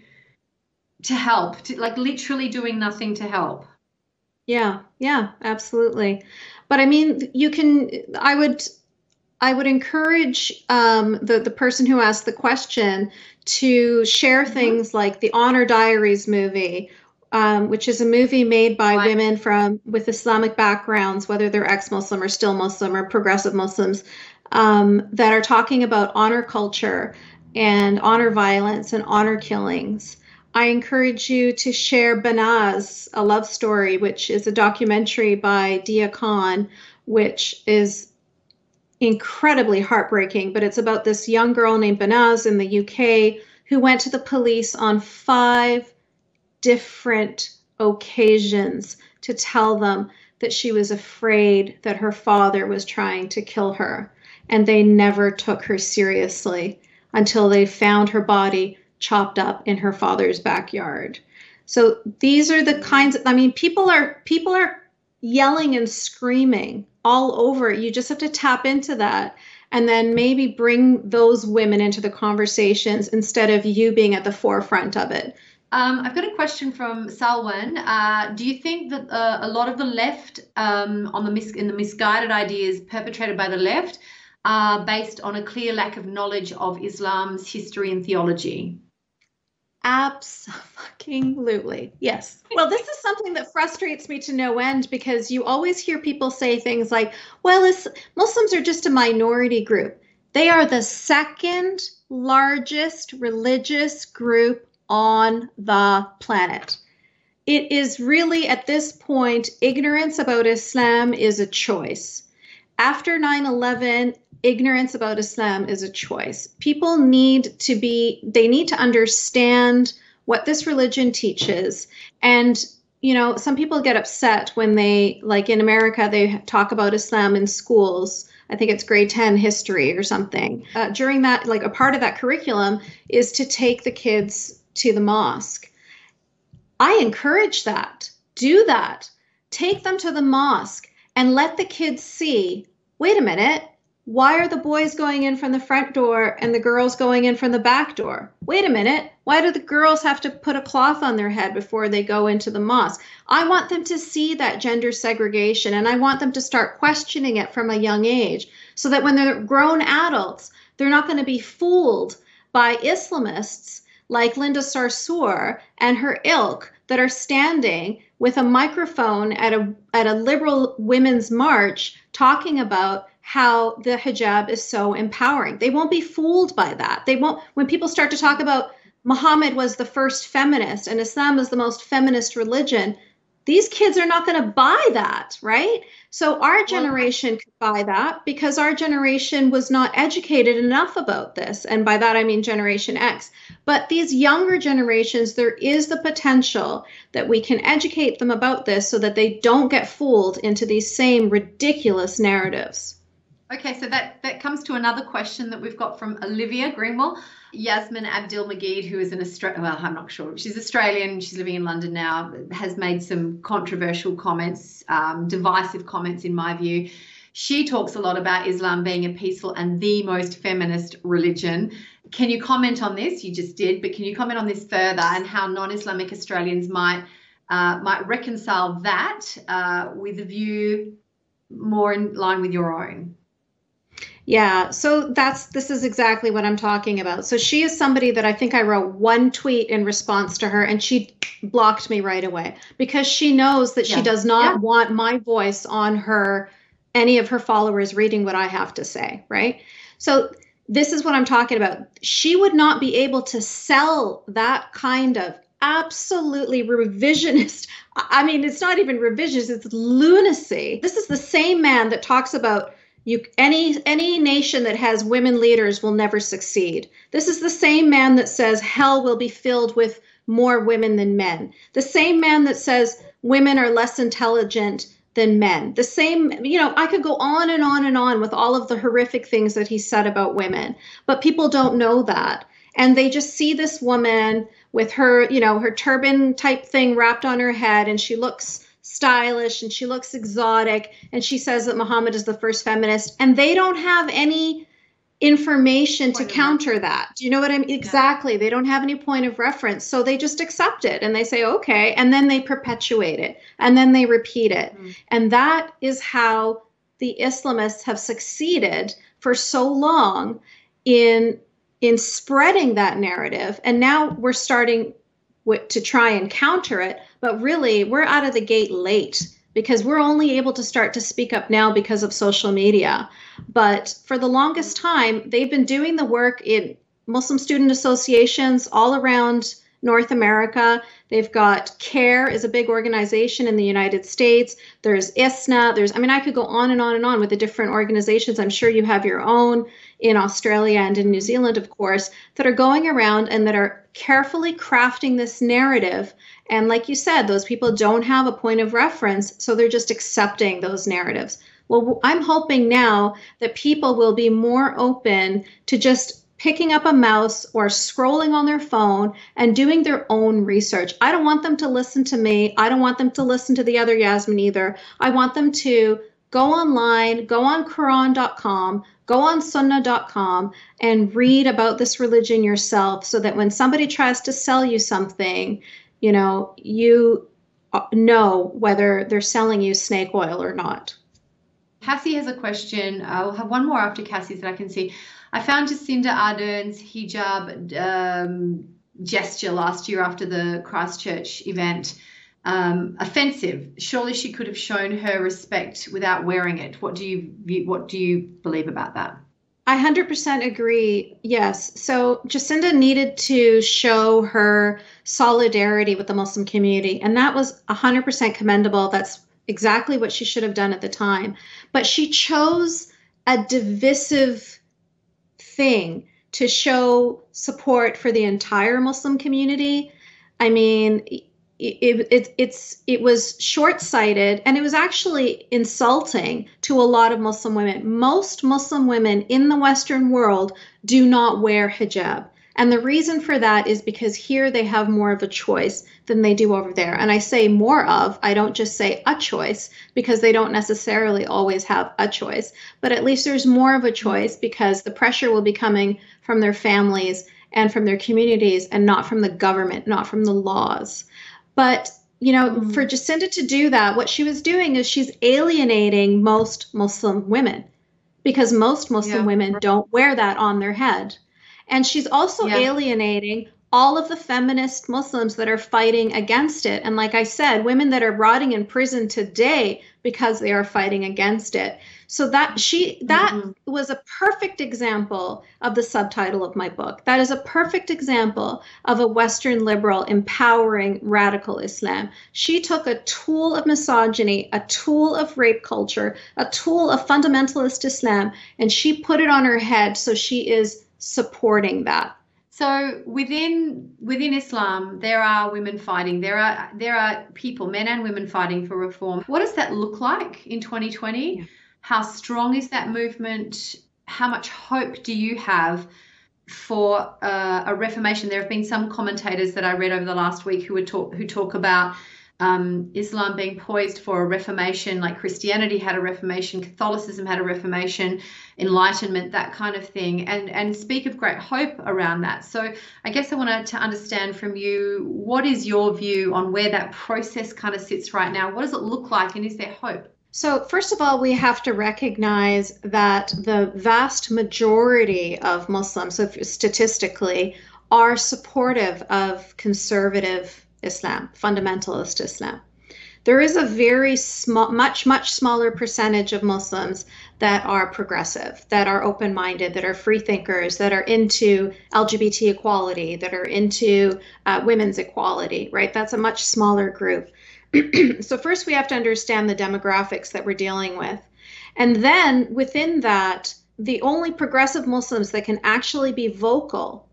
to help, to, like literally doing nothing to help. Yeah, yeah, absolutely. But I mean, you can. I would. I would encourage um, the, the person who asked the question to share mm-hmm. things like the Honor Diaries movie, um, which is a movie made by right. women from with Islamic backgrounds, whether they're ex-Muslim or still Muslim or progressive Muslims, um, that are talking about honor culture and honor violence and honor killings. I encourage you to share Banaz, A Love Story, which is a documentary by Dia Khan, which is incredibly heartbreaking, but it's about this young girl named Banaz in the U K who went to the police on five different occasions to tell them that she was afraid that her father was trying to kill her. And they never took her seriously until they found her body chopped up in her father's backyard. So these are the kinds of, I mean, people are people are yelling and screaming all over. You just have to tap into that and then maybe bring those women into the conversations instead of you being at the forefront of it. Um, I've got a question from Salwan. Uh, do you think that uh, a lot of the left um, on the mis- in the misguided ideas perpetrated by the left are based on a clear lack of knowledge of Islam's history and theology? Absolutely. Yes. Well, this is something that frustrates me to no end, because you always hear people say things like, well, it's, Muslims are just a minority group. They are the second largest religious group on the planet. It is really, at this point, ignorance about Islam is a choice. After nine eleven, ignorance about Islam is a choice. People need to be, they need to understand what this religion teaches. And, you know, some people get upset when they, like in America, they talk about Islam in schools. I think it's grade ten history or something. Uh, during that, like a part of that curriculum is to take the kids to the mosque. I encourage that. Do that. Take them to the mosque and let the kids see, wait a minute, why are the boys going in from the front door and the girls going in from the back door? Wait a minute, why do the girls have to put a cloth on their head before they go into the mosque? I want them to see that gender segregation, and I want them to start questioning it from a young age, so that when they're grown adults, they're not going to be fooled by Islamists like Linda Sarsour and her ilk that are standing with a microphone at a at a liberal women's march talking about how the hijab is so empowering. They won't be fooled by that. They won't, when people start to talk about Muhammad was the first feminist and Islam is the most feminist religion, these kids are not going to buy that, right? So our generation could buy that because our generation was not educated enough about this. And by that, I mean Generation X. But these younger generations, there is the potential that we can educate them about this so that they don't get fooled into these same ridiculous narratives. Okay, so that, that comes to another question that we've got from Olivia Greenwell. Yasmin Abdel-Magid, who is an Australian, well, I'm not sure. She's Australian. She's living in London now, has made some controversial comments, um, divisive comments in my view. She talks a lot about Islam being a peaceful and the most feminist religion. Can you comment on this? You just did, but can you comment on this further and how non-Islamic Australians might uh, might reconcile that uh, with a view more in line with your own? Yeah, so that's this is exactly what I'm talking about. So she is somebody that I think I wrote one tweet in response to her, and she blocked me right away because she knows that yeah. she does not yeah. want my voice on her, any of her followers reading what I have to say, right? So this is what I'm talking about. She would not be able to sell that kind of absolutely revisionist. I mean, it's not even revisionist, it's lunacy. This is the same man that talks about You, any any nation that has women leaders will never succeed. This is the same man that says hell will be filled with more women than men. The same man that says women are less intelligent than men. The same, you know, I could go on and on and on with all of the horrific things that he said about women, but people don't know that. And they just see this woman with her, you know, her turban type thing wrapped on her head, and she looks stylish and she looks exotic, and she says that Muhammad is the first feminist, and they don't have any information to counter that. Do you know what I mean? Exactly. They don't have any point of reference. So they just accept it and they say, okay, and then they perpetuate it and then they repeat it. Mm. And that is how the Islamists have succeeded for so long in in spreading that narrative. And now we're starting w- to try and counter it. But really, we're out of the gate late because we're only able to start to speak up now because of social media. But for the longest time, they've been doing the work in Muslim student associations all around North America. They've got CARE is a big organization in the United States. There's ISNA. There's, I mean, I could go on and on and on with the different organizations. I'm sure you have your own in Australia and in New Zealand, of course, that are going around and that are carefully crafting this narrative. And like you said, those people don't have a point of reference, so they're just accepting those narratives. Well, I'm hoping now that people will be more open to just picking up a mouse or scrolling on their phone and doing their own research. I don't want them to listen to me. I don't want them to listen to the other Yasmin either. I want them to go online, go on Quran dot com, go on Sunnah dot com, and read about this religion yourself so that when somebody tries to sell you something, you know, you know whether they're selling you snake oil or not. Cassie has a question. I'll have one more after Cassie's that I can see. I found Jacinda Ardern's hijab um, gesture last year after the Christchurch event um, offensive. Surely she could have shown her respect without wearing it. What do you what do you believe about that? I one hundred percent agree. Yes. So Jacinda needed to show her solidarity with the Muslim community, and that was one hundred percent commendable. That's exactly what she should have done at the time. But she chose a divisive thing to show support for the entire Muslim community. I mean, It, it, it's, it was short-sighted, and it was actually insulting to a lot of Muslim women. Most Muslim women in the Western world do not wear hijab. And the reason for that is because here they have more of a choice than they do over there. And I say more of, I don't just say a choice, because they don't necessarily always have a choice. But at least there's more of a choice, because the pressure will be coming from their families and from their communities, and not from the government, not from the laws. But, you know, mm-hmm. for Jacinda to do that, what she was doing is she's alienating most Muslim women, because most Muslim yeah. women don't wear that on their head. And she's also yeah. alienating all of the feminist Muslims that are fighting against it. And like I said, women that are rotting in prison today because they are fighting against it. So that she that mm-hmm. was a perfect example of the subtitle of my book. That is a perfect example of a Western liberal empowering radical Islam. She took a tool of misogyny, a tool of rape culture, a tool of fundamentalist Islam, and she put it on her head. So she is supporting that. So within within Islam, there are women fighting. There are there are people, men and women, fighting for reform. What does that look like in twenty twenty? Yeah. How strong is that movement? How much hope do you have for uh, a reformation? There have been some commentators that I read over the last week who would talk who talk about um, Islam being poised for a reformation, like Christianity had a reformation, Catholicism had a reformation, Enlightenment, that kind of thing, and and speak of great hope around that. So I guess I wanted to understand from you, what is your view on where that process kind of sits right now? What does it look like, and is there hope? So first of all, we have to recognize that the vast majority of Muslims, so statistically, are supportive of conservative Islam, fundamentalist Islam. There is a very small, much, much smaller percentage of Muslims that are progressive, that are open-minded, that are free thinkers, that are into L G B T equality, that are into uh, women's equality, right? That's a much smaller group. So first we have to understand the demographics that we're dealing with. And then within that, the only progressive Muslims that can actually be vocal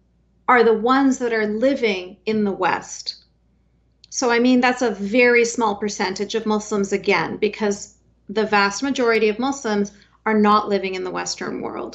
are the ones that are living in the West. So, I mean, that's a very small percentage of Muslims, again, because the vast majority of Muslims are not living in the Western world.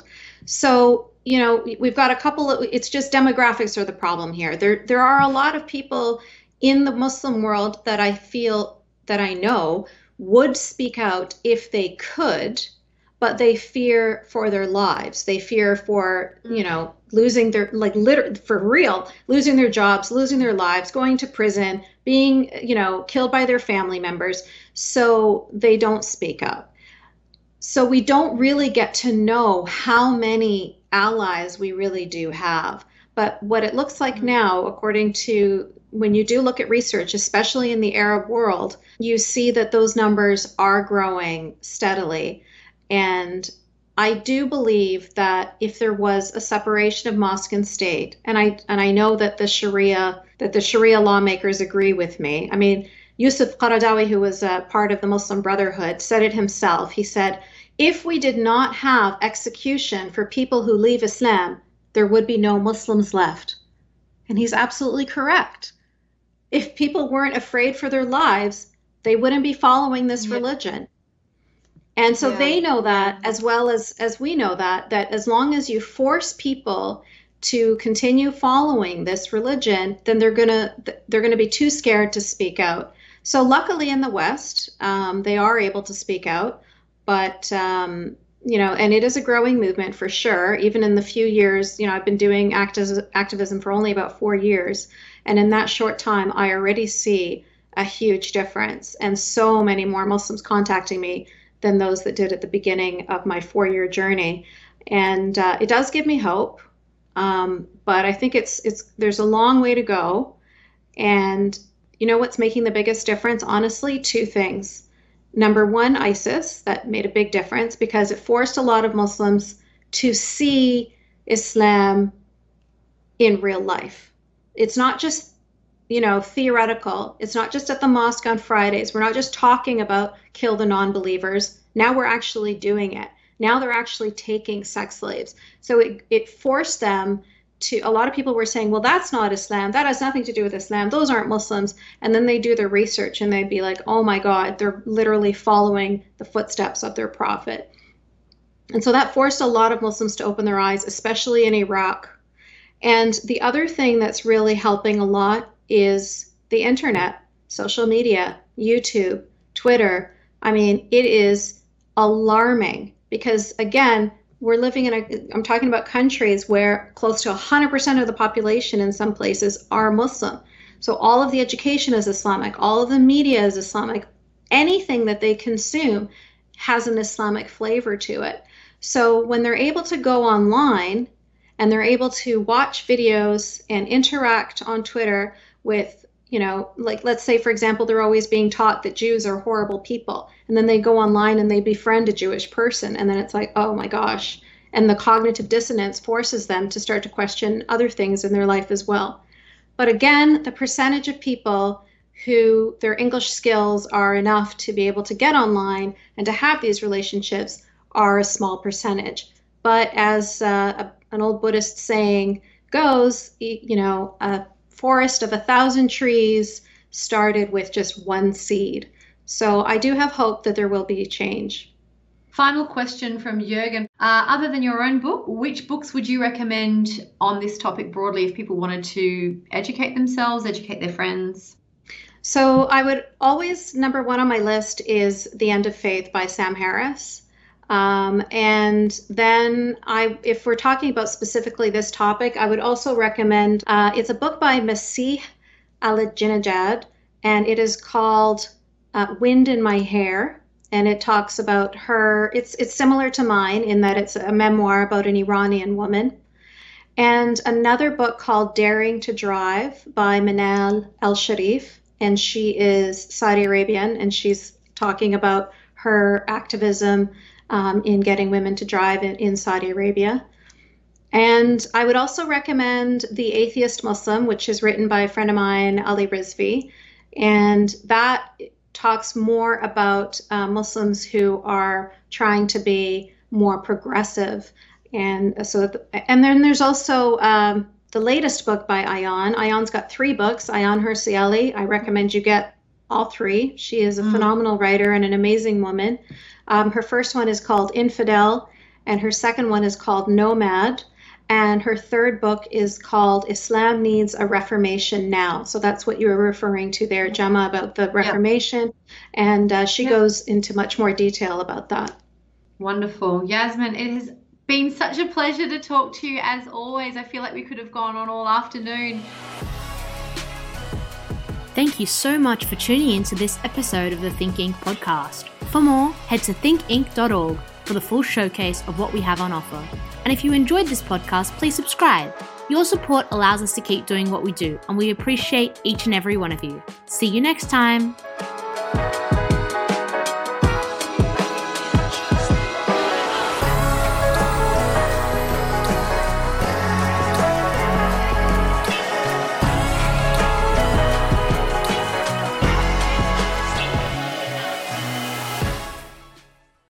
So, you know, we've got a couple of, it's just demographics are the problem here. There, there are a lot of people in the Muslim world that I feel, that I know, would speak out if they could, but they fear for their lives. They fear for, you know, losing their, like, literally, for real, losing their jobs, losing their lives, going to prison, being, you know, killed by their family members. So they don't speak up. So we don't really get to know how many allies we really do have. But what it looks like now, according to, when you do look at research, especially in the Arab world, you see that those numbers are growing steadily. And I do believe that if there was a separation of mosque and state, and I and I know that the Sharia that the Sharia lawmakers agree with me. I mean, Yusuf Qaradawi, who was a part of the Muslim Brotherhood, said it himself. He said, if we did not have execution for people who leave Islam, there would be no Muslims left. And he's absolutely correct. If people weren't afraid for their lives, they wouldn't be following this yeah. religion. And so yeah. they know that, as well as, as we know that, that as long as you force people to continue following this religion, then they're gonna they're gonna be too scared to speak out. So luckily in the West, um, they are able to speak out, but um, you know, and it is a growing movement for sure. Even in the few years, you know, I've been doing activ- activism for only about four years, and in that short time, I already see a huge difference, and so many more Muslims contacting me than those that did at the beginning of my four-year journey. And uh, it does give me hope, um, but I think it's it's there's a long way to go. And you know what's making the biggest difference? Honestly, two things. Number one, ISIS, that made a big difference because it forced a lot of Muslims to see Islam in real life. It's not just, you know, theoretical. It's not just at the mosque on Fridays. We're not just talking about kill the non-believers. Now we're actually doing it. Now they're actually taking sex slaves. So it, it forced them to, a lot of people were saying, well, that's not Islam. That has nothing to do with Islam. Those aren't Muslims. And then they do their research and they'd be like, oh my God, they're literally following the footsteps of their prophet. And so that forced a lot of Muslims to open their eyes, especially in Iraq. And the other thing that's really helping a lot is the internet, social media, YouTube, Twitter. I mean, it is alarming because, again, we're living in a, I'm talking about countries where close to one hundred percent of the population in some places are Muslim. So all of the education is Islamic, all of the media is Islamic. Anything that they consume has an Islamic flavor to it. So when they're able to go online and they're able to watch videos and interact on Twitter with, you know, like, let's say, for example, they're always being taught that Jews are horrible people. And then they go online and they befriend a Jewish person. And then it's like, oh my gosh. And the cognitive dissonance forces them to start to question other things in their life as well. But again, the percentage of people who their English skills are enough to be able to get online and to have these relationships are a small percentage. But as uh, a, an old Buddhist saying goes, you know, a forest of a thousand trees started with just one seed. So I do have hope that there will be change. Final question from Jürgen. Uh, other than your own book, which books would you recommend on this topic broadly if people wanted to educate themselves, educate their friends? So I would always, number one on my list is The End of Faith by Sam Harris. Um, and then I, if we're talking about specifically this topic, I would also recommend, uh, it's a book by Masih Alijinajad, and it is called uh, Wind in My Hair. And it talks about her, it's, it's similar to mine in that it's a memoir about an Iranian woman. And another book called Daring to Drive by Manal El-Sharif. And she is Saudi Arabian, and she's talking about her activism Um, in getting women to drive in, in Saudi Arabia. And I would also recommend The Atheist Muslim, which is written by a friend of mine, Ali Rizvi. And that talks more about uh, Muslims who are trying to be more progressive. And so, and then there's also um, the latest book by Ayaan. Ayaan's got three books, Ayaan Hirsi Ali. I recommend you get all three. She is a mm. phenomenal writer and an amazing woman. Um, her first one is called Infidel, and her second one is called Nomad, and her third book is called Islam Needs a Reformation Now. So that's what you were referring to there, Gemma, about the Reformation, yep. and uh, she yep. goes into much more detail about that. Wonderful. Yasmin, it has been such a pleasure to talk to you as always. I feel like we could have gone on all afternoon. Thank you so much for tuning in to this episode of the Think Inc podcast. For more, head to think inc dot org for the full showcase of what we have on offer. And if you enjoyed this podcast, please subscribe. Your support allows us to keep doing what we do, and we appreciate each and every one of you. See you next time.